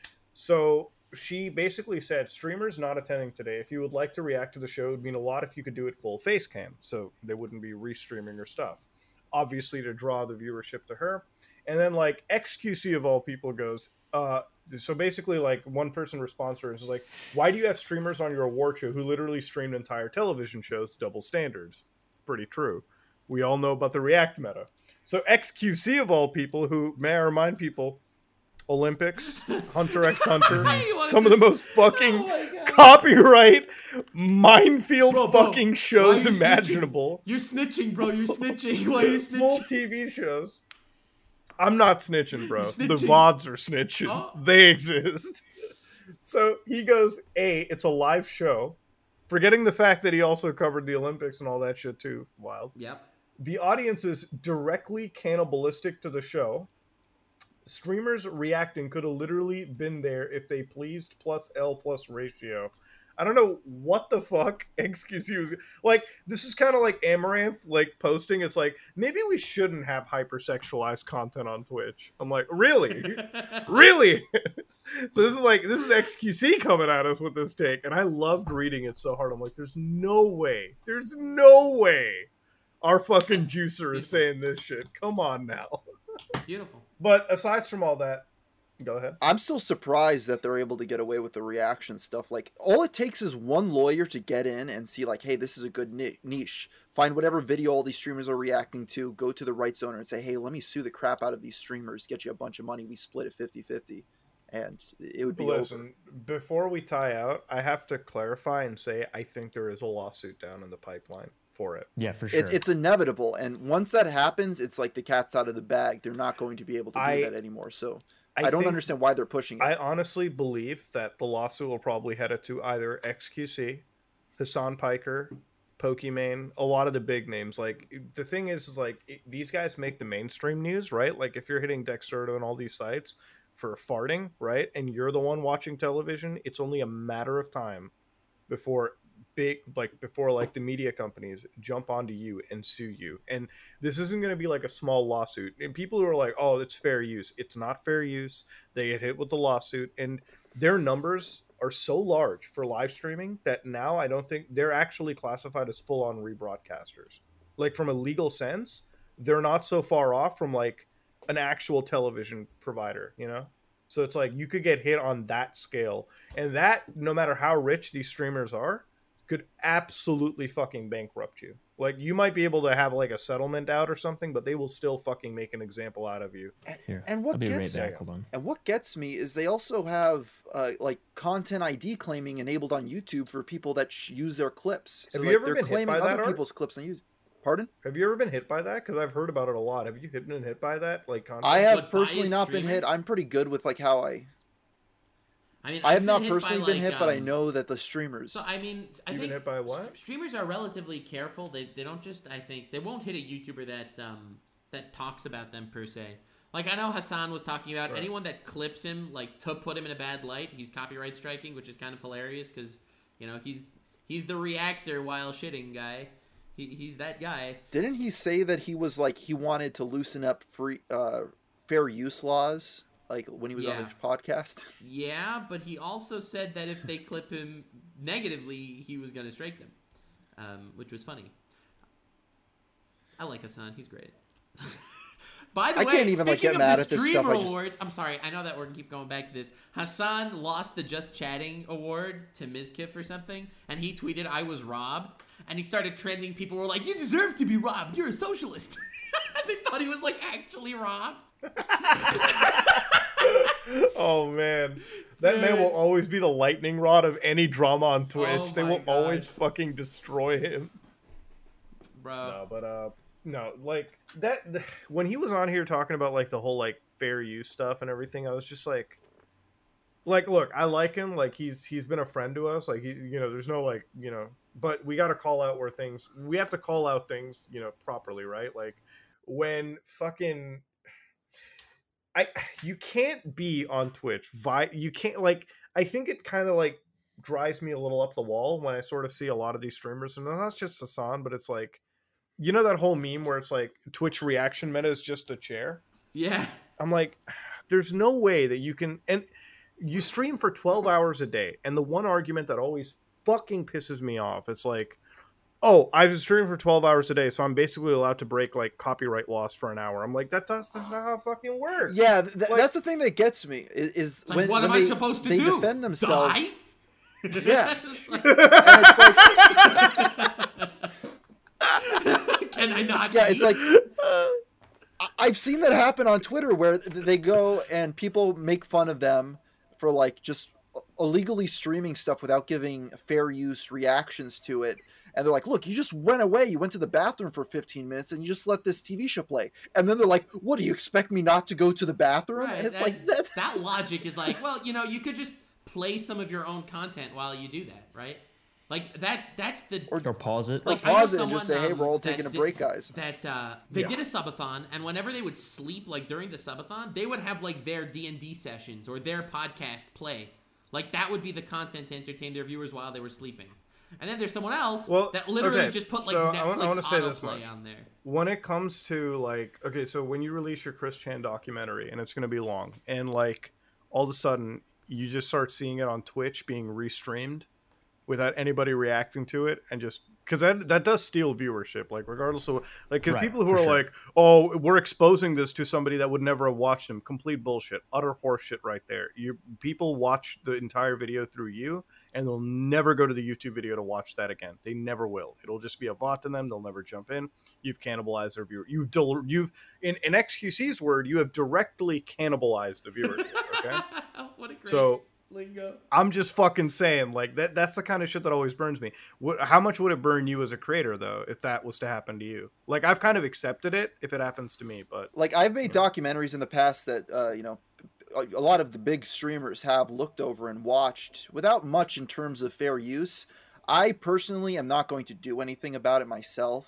So she basically said, streamers not attending today, if you would like to react to the show, it would mean a lot if you could do it full face cam, so they wouldn't be restreaming her stuff, obviously to draw the viewership to her. And then like XQC of all people goes, so basically like one person responds to her and is like, why do you have streamers on your award show who literally streamed entire television shows? Double standards. Pretty true. We all know about the React meta. So XQC of all people, who, may I remind people, Olympics, Hunter x Hunter, some of the most fucking copyright minefield fucking shows imaginable. You're snitching, bro. You're snitching. Why are you snitching? Full TV shows. I'm not snitching, bro. The VODs are snitching. Oh. They exist. So he goes, it's a live show. Forgetting the fact that he also covered the Olympics and all that shit too. Wild. Yep. The audience is directly cannibalistic to the show. Streamers reacting could have literally been there if they pleased, plus L plus ratio. I don't know what the fuck XQC. Like, this is kind of like Amaranth, like, posting. It's like, maybe we shouldn't have hypersexualized content on Twitch. I'm like, really? Really? So this is XQC coming at us with this take. And I loved reading it so hard. I'm like, there's no way our fucking juicer is saying this shit. Come on now. Beautiful. But aside from all that, go ahead. I'm still surprised that they're able to get away with the reaction stuff. Like, all it takes is one lawyer to get in and see, like, hey, this is a good niche. Find whatever video all these streamers are reacting to, go to the rights owner and say, hey, let me sue the crap out of these streamers, get you a bunch of money, we split it 50-50. And it would be over. Before we tie out, I have to clarify and say I think there is a lawsuit down in the pipeline for it. Yeah, for sure. It's inevitable. And once that happens, it's like the cat's out of the bag. They're not going to be able to do that anymore. So I don't understand why they're pushing it. I honestly believe that the lawsuit will probably head it to either XQC, Hassan Piker, Pokimane, a lot of the big names. Like, the thing is like, these guys make the mainstream news, right? Like, if you're hitting Dexerto and all these sites for farting, right, and you're the one watching television, it's only a matter of time before the media companies jump onto you and sue you. And this isn't going to be like a small lawsuit. And people who are like, oh, it's fair use. It's not fair use. They get hit with the lawsuit, and their numbers are so large for live streaming that now I don't think they're actually classified as full-on rebroadcasters. Like from a legal sense, they're not so far off from like an actual television provider, you know? So it's like you could get hit on that scale, and that, no matter how rich these streamers are, could absolutely fucking bankrupt you. Like you might be able to have like a settlement out or something, but they will still fucking make an example out of you. And what gets me is they also have like content ID claiming enabled on YouTube for people that use their clips. So have you ever they're been claiming hit by other people's clips on YouTube. Pardon? Have you ever been hit by that? Because I've heard about it a lot. Have you been hit by that? Like content? I have personally not been hit. I'm pretty good with like how I mean, I have not personally been hit, but I know that the streamers. So I mean, I think been hit by what? Streamers are relatively careful. They don't just. I think they won't hit a YouTuber that talks about them per se. Like I know Hassan was talking about anyone that clips him, like to put him in a bad light. He's copyright striking, which is kind of hilarious because you know he's the reactor while shitting guy. He's that guy. Didn't he say that he was like he wanted to loosen up fair use laws? Like when he was on the podcast. Yeah, but he also said that if they clip him negatively, he was going to strike them, which was funny. I like Hassan; he's great. By the way, I can't even like get mad at this stuff. Awards, I'm sorry, I know that we're gonna keep going back to this. Hassan lost the Just Chatting award to Mizkif or something, and he tweeted, "I was robbed," and he started trending. People were like, "You deserve to be robbed. You're a socialist." They thought he was like actually robbed. Oh man, that man will always be the lightning rod of any drama on Twitch. They will always fucking destroy him, bro. No, but no, like that when he was on here talking about like the whole like fair use stuff and everything, I was just like look, I like him, like he's been a friend to us, like he, you know, there's no like, you know, but we got to call out we have to call out things, you know, properly, right? Like when fucking you can't be on Twitch. You can't, like, I think it kind of like drives me a little up the wall when I sort of see a lot of these streamers, and not just Hassan, but it's like, you know, that whole meme where it's like Twitch reaction meta is just a chair. Yeah. I'm like, there's no way that you can, and you stream for 12 hours a day. And the one argument that always fucking pisses me off, it's like, oh, I've streamed for 12 hours a day, so I'm basically allowed to break like copyright laws for an hour. I'm like, that's not how it fucking works. Yeah, that's the thing that gets me is like, when am I supposed to do? They defend themselves. Die? Yeah, and it's like, can I not? Yeah, it's like I've seen that happen on Twitter where they go and people make fun of them for like just illegally streaming stuff without giving fair use reactions to it. And they're like, look, you just went away. You went to the bathroom for 15 minutes and you just let this TV show play. And then they're like, what, do you expect me not to go to the bathroom? Right, and it's that logic is like, well, you know, you could just play some of your own content while you do that, right? Like that's the... Or pause it. Like, pause it and just say, hey, we're all taking a break, guys. They did a subathon, and whenever they would sleep, like during the subathon, they would have like their D&D sessions or their podcast play. Like that would be the content to entertain their viewers while they were sleeping. And then there's someone else that literally just put like Netflix autoplay on there. When it comes to like, okay, so when you release your Chris Chan documentary, and it's going to be long, and like all of a sudden you just start seeing it on Twitch being restreamed without anybody reacting to it, and just because that does steal viewership, like regardless of like, because people who are like, oh, we're exposing this to somebody that would never have watched him, complete bullshit, utter horseshit right there. People watch the entire video through you, and they'll never go to the YouTube video to watch that again. They never will. It'll just be a bot to them. They'll never jump in. You've cannibalized their viewer. You've in XQC's word, you have directly cannibalized the viewership. Okay. What a great lingo. I'm just fucking saying, like, that's the kind of shit that always burns me. How much would it burn you as a creator, though, if that was to happen to you? Like, I've kind of accepted it if it happens to me, but... Like, I've made documentaries in the past that, you know, a lot of the big streamers have looked over and watched without much in terms of fair use. I personally am not going to do anything about it myself.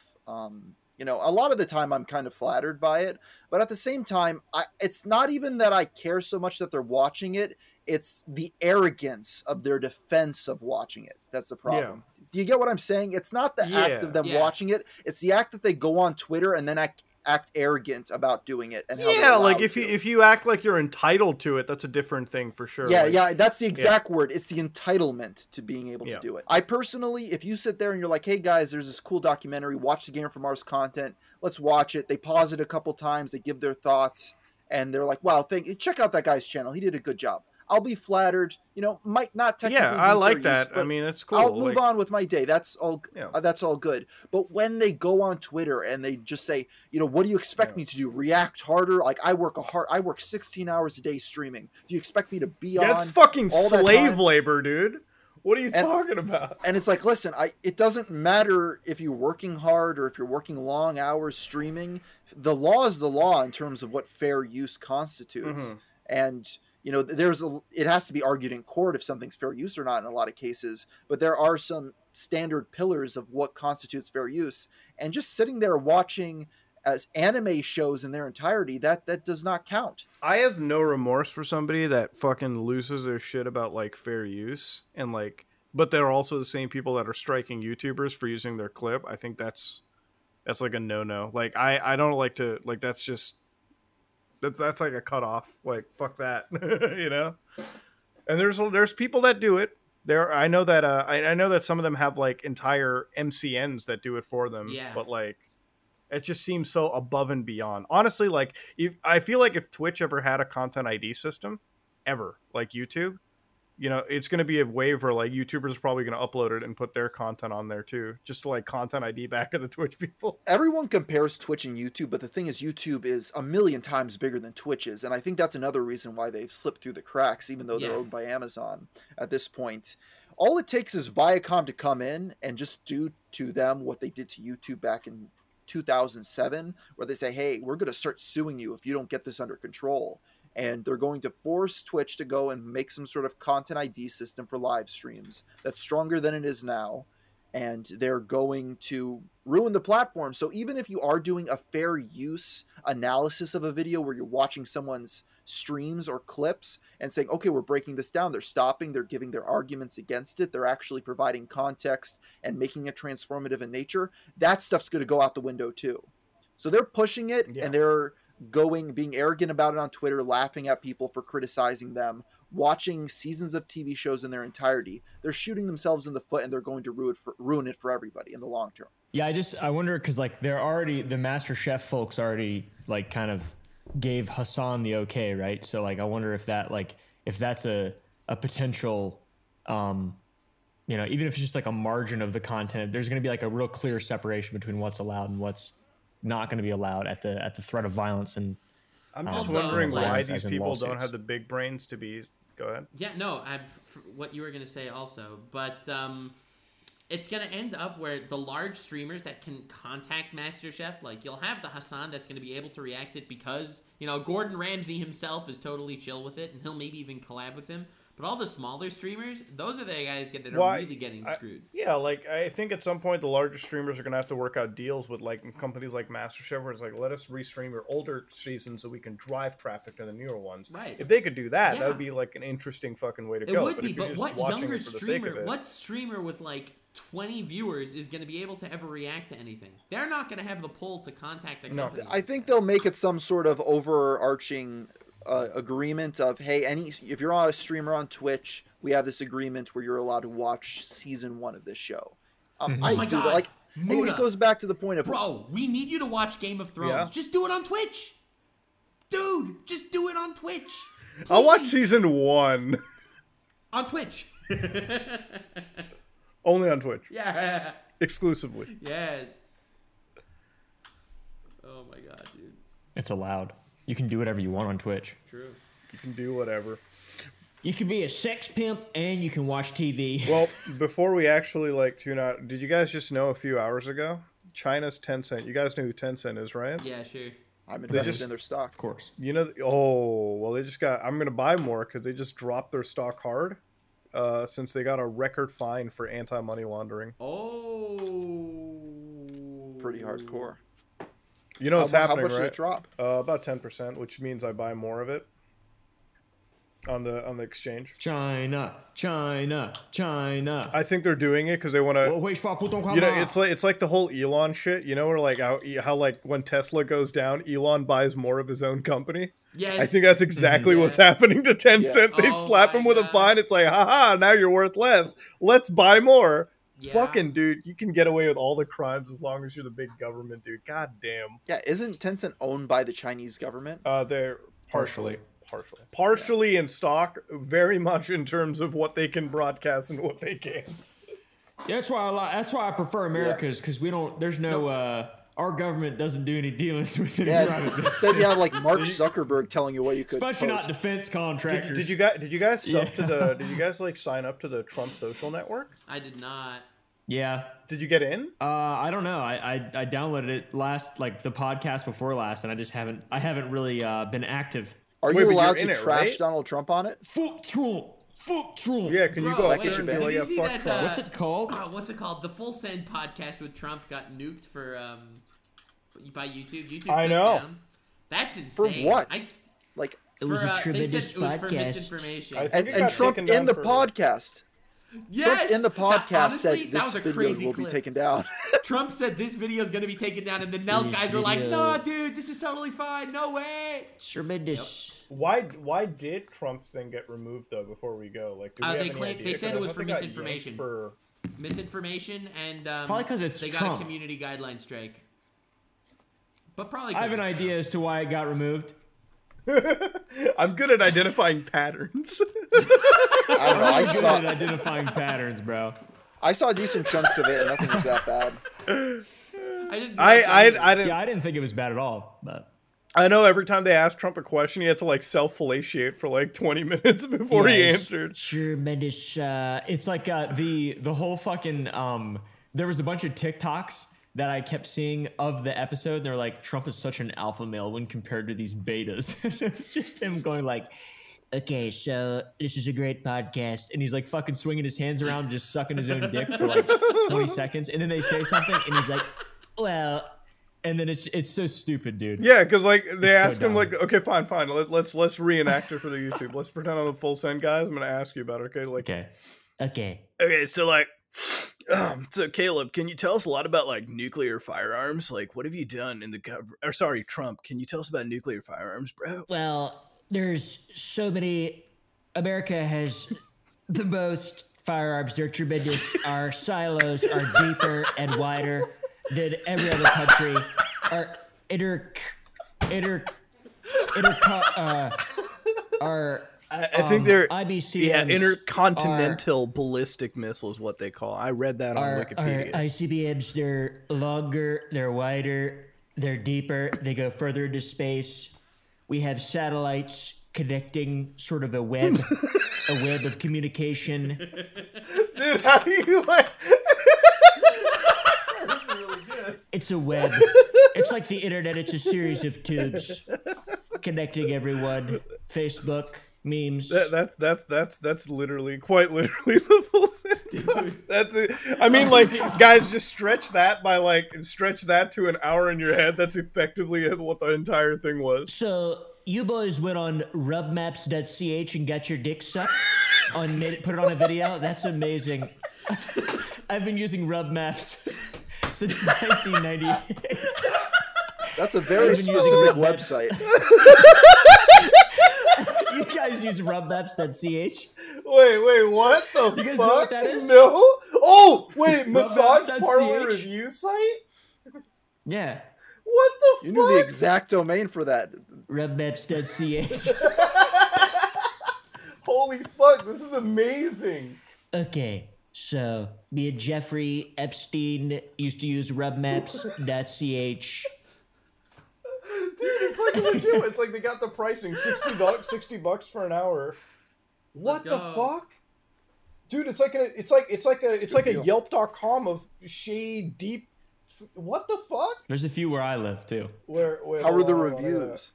You know, a lot of the time I'm kind of flattered by it, but at the same time, it's not even that I care so much that they're watching it. It's the arrogance of their defense of watching it. That's the problem. Yeah. Do you get what I'm saying? It's not the act of them watching it. It's the act that they go on Twitter and then act arrogant about doing it. And like if you act like you're entitled to it, that's a different thing for sure. Yeah, that's the exact word. It's the entitlement to being able to do it. I personally, if you sit there and you're like, hey guys, there's this cool documentary, watch the Gamer from Mars content, let's watch it. They pause it a couple times, they give their thoughts, and they're like, wow, check out that guy's channel. He did a good job. I'll be flattered. Might not technically. Yeah, I like that. I mean, it's cool. I'll move on with my day. That's all. That's all good. But when they go on Twitter and they just say, what do you expect me to do? React harder? Like I work 16 hours a day streaming. Do you expect me to be on? That's fucking slave labor, dude. What are you talking about? And it's like, listen, it doesn't matter if you're working hard or if you're working long hours streaming. The law is the law in terms of what fair use constitutes, and. It has to be argued in court if something's fair use or not in a lot of cases, but there are some standard pillars of what constitutes fair use. And just sitting there watching as anime shows in their entirety, that does not count. I have no remorse for somebody that fucking loses their shit about like fair use and like, but they're also the same people that are striking YouTubers for using their clip. I think that's like a no-no. Like I don't like to, like, that's just, that's like a cutoff. Like fuck that, And there's people that do it. I know that I know that some of them have like entire MCNs that do it for them. Yeah. But like, it just seems so above and beyond. Honestly, like I feel like if Twitch ever had a content ID system, ever like YouTube, it's going to be a wave where like YouTubers are probably going to upload it and put their content on there too, just to like content ID back to the Twitch people. Everyone compares Twitch and YouTube, but the thing is YouTube is a million times bigger than Twitch is. And I think that's another reason why they've slipped through the cracks, even though they're owned by Amazon at this point. All it takes is Viacom to come in and just do to them what they did to YouTube back in 2007, where they say, hey, we're going to start suing you if you don't get this under control. And they're going to force Twitch to go and make some sort of content ID system for live streams that's stronger than it is now. And they're going to ruin the platform. So even if you are doing a fair use analysis of a video where you're watching someone's streams or clips and saying, okay, we're breaking this down, they're stopping, they're giving their arguments against it, they're actually providing context and making it transformative in nature, that stuff's going to go out the window too. So they're pushing it and they're being arrogant about it on Twitter, laughing at people for criticizing them, watching seasons of TV shows in their entirety. They're shooting themselves in the foot and they're going to ruin it for everybody in the long term. Yeah, I wonder, because like the MasterChef folks already like kind of gave Hassan the okay, right? So like I wonder if that's a potential even if it's just like a margin of the content, there's going to be like a real clear separation between what's allowed and what's not going to be allowed at the threat of violence. And I'm just wondering why these people don't have the big brains to be. Go ahead. Yeah, no, what you were going to say also, but it's going to end up where the large streamers that can contact MasterChef, like you'll have the Hassan that's going to be able to react it because, Gordon Ramsay himself is totally chill with it and he'll maybe even collab with him. But all the smaller streamers, those are the guys that are really getting screwed. Like I think at some point the larger streamers are going to have to work out deals with like companies like MasterChef where it's like, let us restream your older seasons so we can drive traffic to the newer ones. Right. If they could do that, that would be like an interesting fucking way to go. It would be, but what younger streamer, what streamer with like 20 viewers is going to be able to ever react to anything? They're not going to have the pull to contact a company. I think they'll make it some sort of overarching agreement of, hey, if you're on a streamer on Twitch, we have this agreement where you're allowed to watch season 1 of this show. Oh my God. Like, it goes back to the point of, bro, we need you to watch Game of Thrones. Yeah. Just do it on Twitch. Dude, just do it on Twitch. Please. I'll watch season 1. On Twitch. Only on Twitch. Yeah. Exclusively. Yes. Oh my God, dude. It's allowed. You can do whatever you want on Twitch. True. You can do whatever. You can be a sex pimp and you can watch TV. Well, before we actually tune out, did you guys just know a few hours ago? China's Tencent. You guys know who Tencent is, right? Yeah, sure. I'm invested in their stock. Of course. They just got, I'm going to buy more because they just dropped their stock hard since they got a record fine for anti-money laundering. Oh. Pretty hardcore. You know what's happening, how much right? Did it drop? About 10%, which means I buy more of it. on the exchange. China. I think they're doing it because they want to. You know, it's like the whole Elon shit. You know, where like how like when Tesla goes down, Elon buys more of his own company. Yes. I think that's exactly what's happening to Tencent. Yeah. They slap him with a fine. It's like, haha, now you're worth less. Let's buy more. Yeah. Fucking dude, you can get away with all the crimes as long as you're the big government, dude. God damn. Yeah, isn't Tencent owned by the Chinese government? They're partially in stock, very much in terms of what they can broadcast and what they can't. Yeah, that's why I prefer America's, because we don't. There's no. Our government doesn't do any dealings with any private business. Instead, you have like Mark Zuckerberg telling you what you could. Especially post. not defense contractors. Did you guys sub to the? Did you guys like sign up to the Trump social network? I did not. Yeah. Did you get in? I don't know. I downloaded it the podcast before last, and I haven't really been active. Are you allowed to trash Donald Trump on it? Fuck Trump. Yeah, can you go? Did you see that, Trump. What's it called? What's it called? The Full Send podcast with Trump got nuked for by YouTube. YouTube. I know. Down. That's insane. For what? It was a tremendous podcast. It was for misinformation. misinformation. And Trump in the podcast. Yes, Trump in the podcast honestly, said this video will be taken down. Trump said this video is going to be taken down, and the Nelt guys were like, "No, dude, this is totally fine. No way." Tremendous. Yep. Why did Trump's thing get removed though? Before we go, like, they said it was for misinformation. Misinformation, and probably because they got a community guideline strike. But probably I have an idea as to why it got removed. I'm good at identifying patterns. I'm good at identifying patterns, bro. I saw decent chunks of it, and nothing was that bad. I didn't think it was bad at all, but I know every time they asked Trump a question, he had to like self-fellatiate for like 20 minutes before he answered. Tremendous. It's like the whole fucking there was a bunch of TikToks that I kept seeing of the episode. They're like, Trump is such an alpha male when compared to these betas. It's just him going like, okay, so this is a great podcast. And he's like fucking swinging his hands around, just sucking his own dick for like 20 seconds. And then they say something and he's like, well, and then it's so stupid, dude. Yeah, because like they ask him like, okay, fine. Let's reenact it for the YouTube. Let's pretend I'm the Full Send guys. I'm gonna ask you about it, okay? Like, okay. So like, so Caleb, can you tell us a lot about like nuclear firearms? Like, what have you done in the Trump? Can you tell us about nuclear firearms, bro? Well, there's so many. America has the most firearms. They're tremendous. Our silos are deeper and wider than every other country. Our I think they're IBCMs intercontinental ballistic missile is what they call. I read that on Wikipedia. Our ICBMs, they're longer, they're wider, they're deeper, they go further into space. We have satellites connecting sort of a web of communication. Dude, how do you like? That's really good. It's a web. It's like the internet. It's a series of tubes connecting everyone. Facebook. Memes. That's literally quite literally the Full Send. That's it. I mean, like, guys, just stretch that to an hour in your head. That's effectively what the entire thing was. So you boys went on rubmaps.ch and got your dick sucked put it on a video. That's amazing. I've been using Rubmaps since 1998. That's a very specific website. You guys use rubmaps.ch? Wait, what the fuck? You guys know what that is? No. Oh, wait, massage parlor review site? Yeah. What the fuck? You knew the exact domain for that. Rubmaps.ch. Holy fuck, this is amazing. Okay, so me and Jeffrey Epstein used to use rubmaps.ch. Dude, it's like legit. It's like they got the pricing $60 for an hour. What the fuck? Dude, it's like a Yelp.com of shade deep. What the fuck? There's a few where I live too. How are the reviews?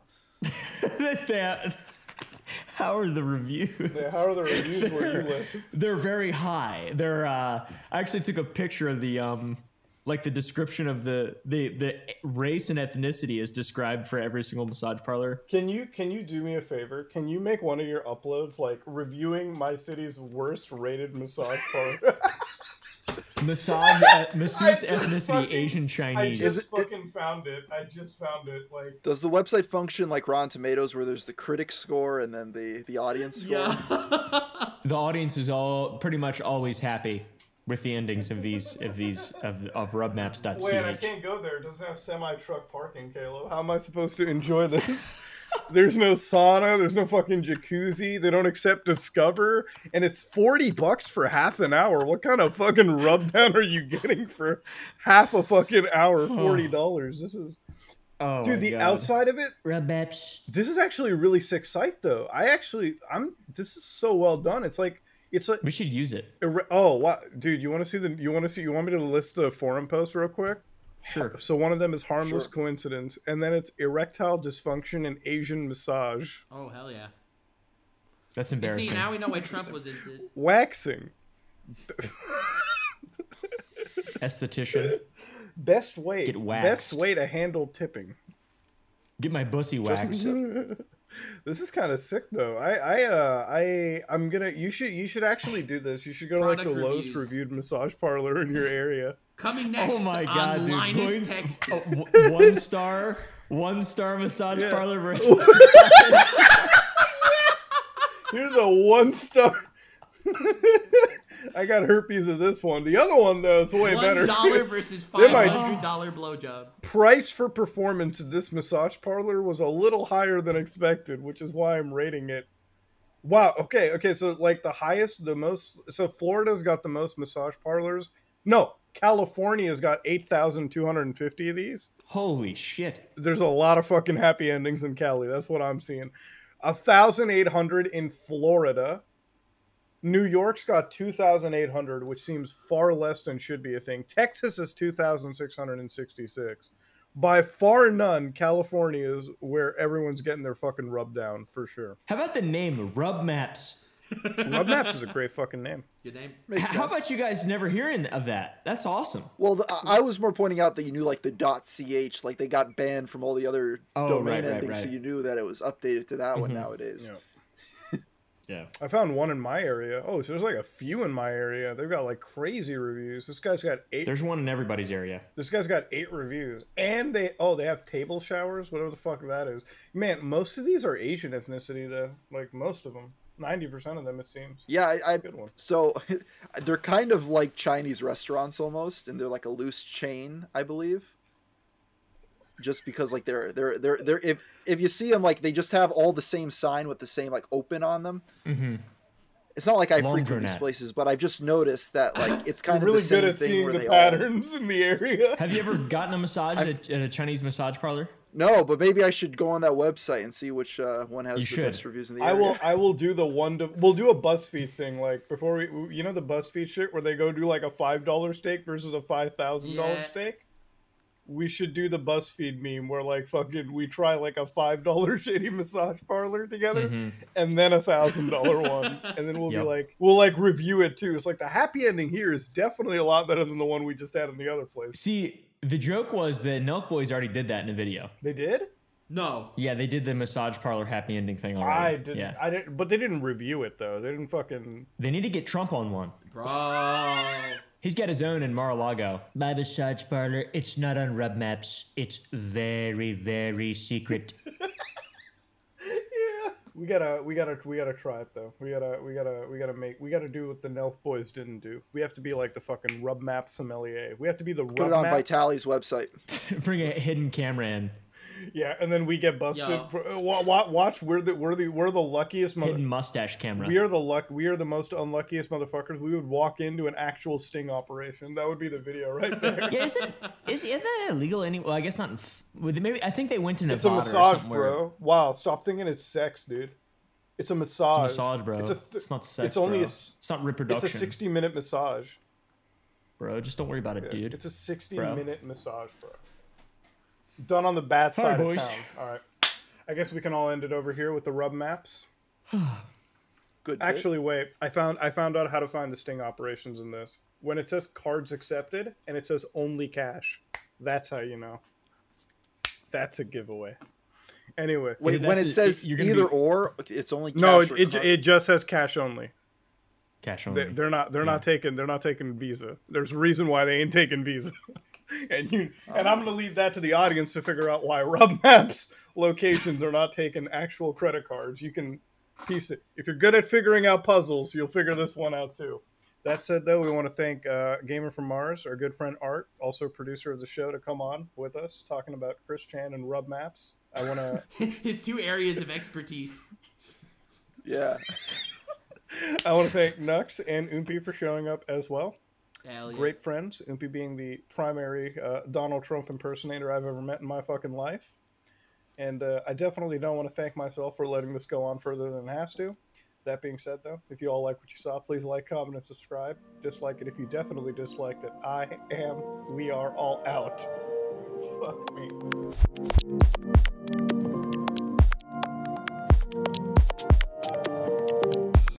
How are the reviews? Yeah, how are the reviews where you live? They're very high. They're I actually took a picture of the like the description of the race and ethnicity is described for every single massage parlor. Can you do me a favor? Can you make one of your uploads like reviewing my city's worst rated massage parlor? Masseuse ethnicity Asian Chinese. I just found it. Like, does the website function like Rotten Tomatoes, where there's the critic score and then the audience score? Yeah. The audience is all pretty much always happy with the endings of rubmaps.ch. Wait, I can't go there. It doesn't have semi-truck parking, Caleb. How am I supposed to enjoy this? There's no sauna. There's no fucking jacuzzi. They don't accept Discover. And it's $40 for half an hour. What kind of fucking rub down are you getting for half a fucking hour? $40. This is... Oh, dude, the outside of it, Rubmaps. This is actually a really sick site, though. This is so well done. It's like we should use it. Oh, wow, dude! You want me to list the forum posts real quick? Sure. So one of them is harmless coincidence, and then it's erectile dysfunction and Asian massage. Oh hell yeah! That's embarrassing. You see, now we know why Trump was into waxing. Esthetician. Best way to handle tipping. Get my bussy waxed. This is kind of sick though. I'm gonna. You should actually do this. You should go to like the lowest reviewed massage parlor in your area. Coming next. Oh my god, dude! Linus Text. 1-star massage parlor versus. Here's a 1-star. I got herpes of this one. The other one though is way better. $1 versus $500 blowjob. Price for performance. This massage parlor was a little higher than expected, which is why I'm rating it. Wow. Okay. So like so Florida's got the most massage parlors. No, California's got 8,250 of these. Holy shit! There's a lot of fucking happy endings in Cali. That's what I'm seeing. 1,800 in Florida. New York's got 2,800, which seems far less than should be a thing. Texas is 2,666. By far none, California is where everyone's getting their fucking rub down, for sure. How about the name, Rubmaps? Rubmaps is a great fucking name. Good name. How about you guys never hearing of that? That's awesome. Well, I was more pointing out that you knew like the .ch, like they got banned from all the other domain endings, so you knew that it was updated to that one nowadays. Yeah. Yeah. I found one in my area. Oh, so there's like a few in my area. They've got like crazy reviews. This guy's got 8. There's one in everybody's area. This guy's got 8 reviews. And they have table showers, whatever the fuck that is. Man, most of these are Asian ethnicity though. Like most of them. 90% of them, it seems. Yeah, good one. So they're kind of like Chinese restaurants almost, and they're like a loose chain, I believe. Just because like they're if you see them, like they just have all the same sign with the same like open on them. Mm-hmm. It's not like I frequent these places, but I've just noticed that like it's kind of really the same good at thing seeing where the they patterns in the area. Have you ever gotten a massage at a Chinese massage parlor? No, but maybe I should go on that website and see which one has the best reviews in the area. I will do the we'll do a BuzzFeed thing, like before the BuzzFeed shit where they go do like a $5 steak versus a $5,000 steak. We should do the BuzzFeed meme where like fucking we try like a $5 shady massage parlor together and then $1,000 one, and then we'll be like we'll review it too. It's like the happy ending here is definitely a lot better than the one we just had in the other place. See, the joke was that Nelk Boys already did that in a video. They did? No. Yeah, they did the massage parlor happy ending thing already. I didn't. Yeah. I didn't. But they didn't review it though. They didn't fucking. They need to get Trump on one, bro. He's got his own in Mar-a-Lago. My massage parlor, it's not on Rubmaps. It's very, very secret. Yeah. We gotta try it though. We gotta do what the Nelf Boys didn't do. We have to be like the fucking Rubmap sommelier. We have to be the Rubmaps. Put it on Vitali's website. Bring a hidden camera in. Yeah, and then we get busted. Watch, we're the luckiest. Hidden mustache camera. We are the most unluckiest motherfuckers. We would walk into an actual sting operation. That would be the video right there. Yeah, is that illegal anyway? Well, I guess not. Maybe I think they went to Nevada. It's a massage, bro. Wow, stop thinking it's sex, dude. It's a massage. It's a massage, bro. it's not sex. It's only it's not reproduction. It's a 60-minute massage, bro. Just don't worry about it, dude. It's a 60-minute massage, bro. Done on the bad side of town. All right. I guess we can all end it over here with the Rubmaps. Good. Actually, wait. I found out how to find the sting operations in this. when it says cards accepted and it says only cash, that's how you know. That's a giveaway. Anyway, wait, when it says either or, it's only cash. No, it just says cash only. Cash only. They're not taking Visa. There's a reason why they ain't taking Visa. And I'm gonna leave that to the audience to figure out why RubMaps locations are not taking actual credit cards. You can piece it. If you're good at figuring out puzzles, you'll figure this one out too. That said, though, we want to thank Gamer from Mars, our good friend Art, also producer of the show, to come on with us talking about Chris Chan and RubMaps. I want to his 2 areas of expertise. Yeah. I want to thank Nux and Oompy for showing up as well. Hell yeah. Great friends. Oompy being the primary Donald Trump impersonator I've ever met in my fucking life. And I definitely don't want to thank myself for letting this go on further than it has to. That being said, though, if you all like what you saw, please like, comment, and subscribe. Dislike it if you definitely disliked it. We are all out. Fuck me.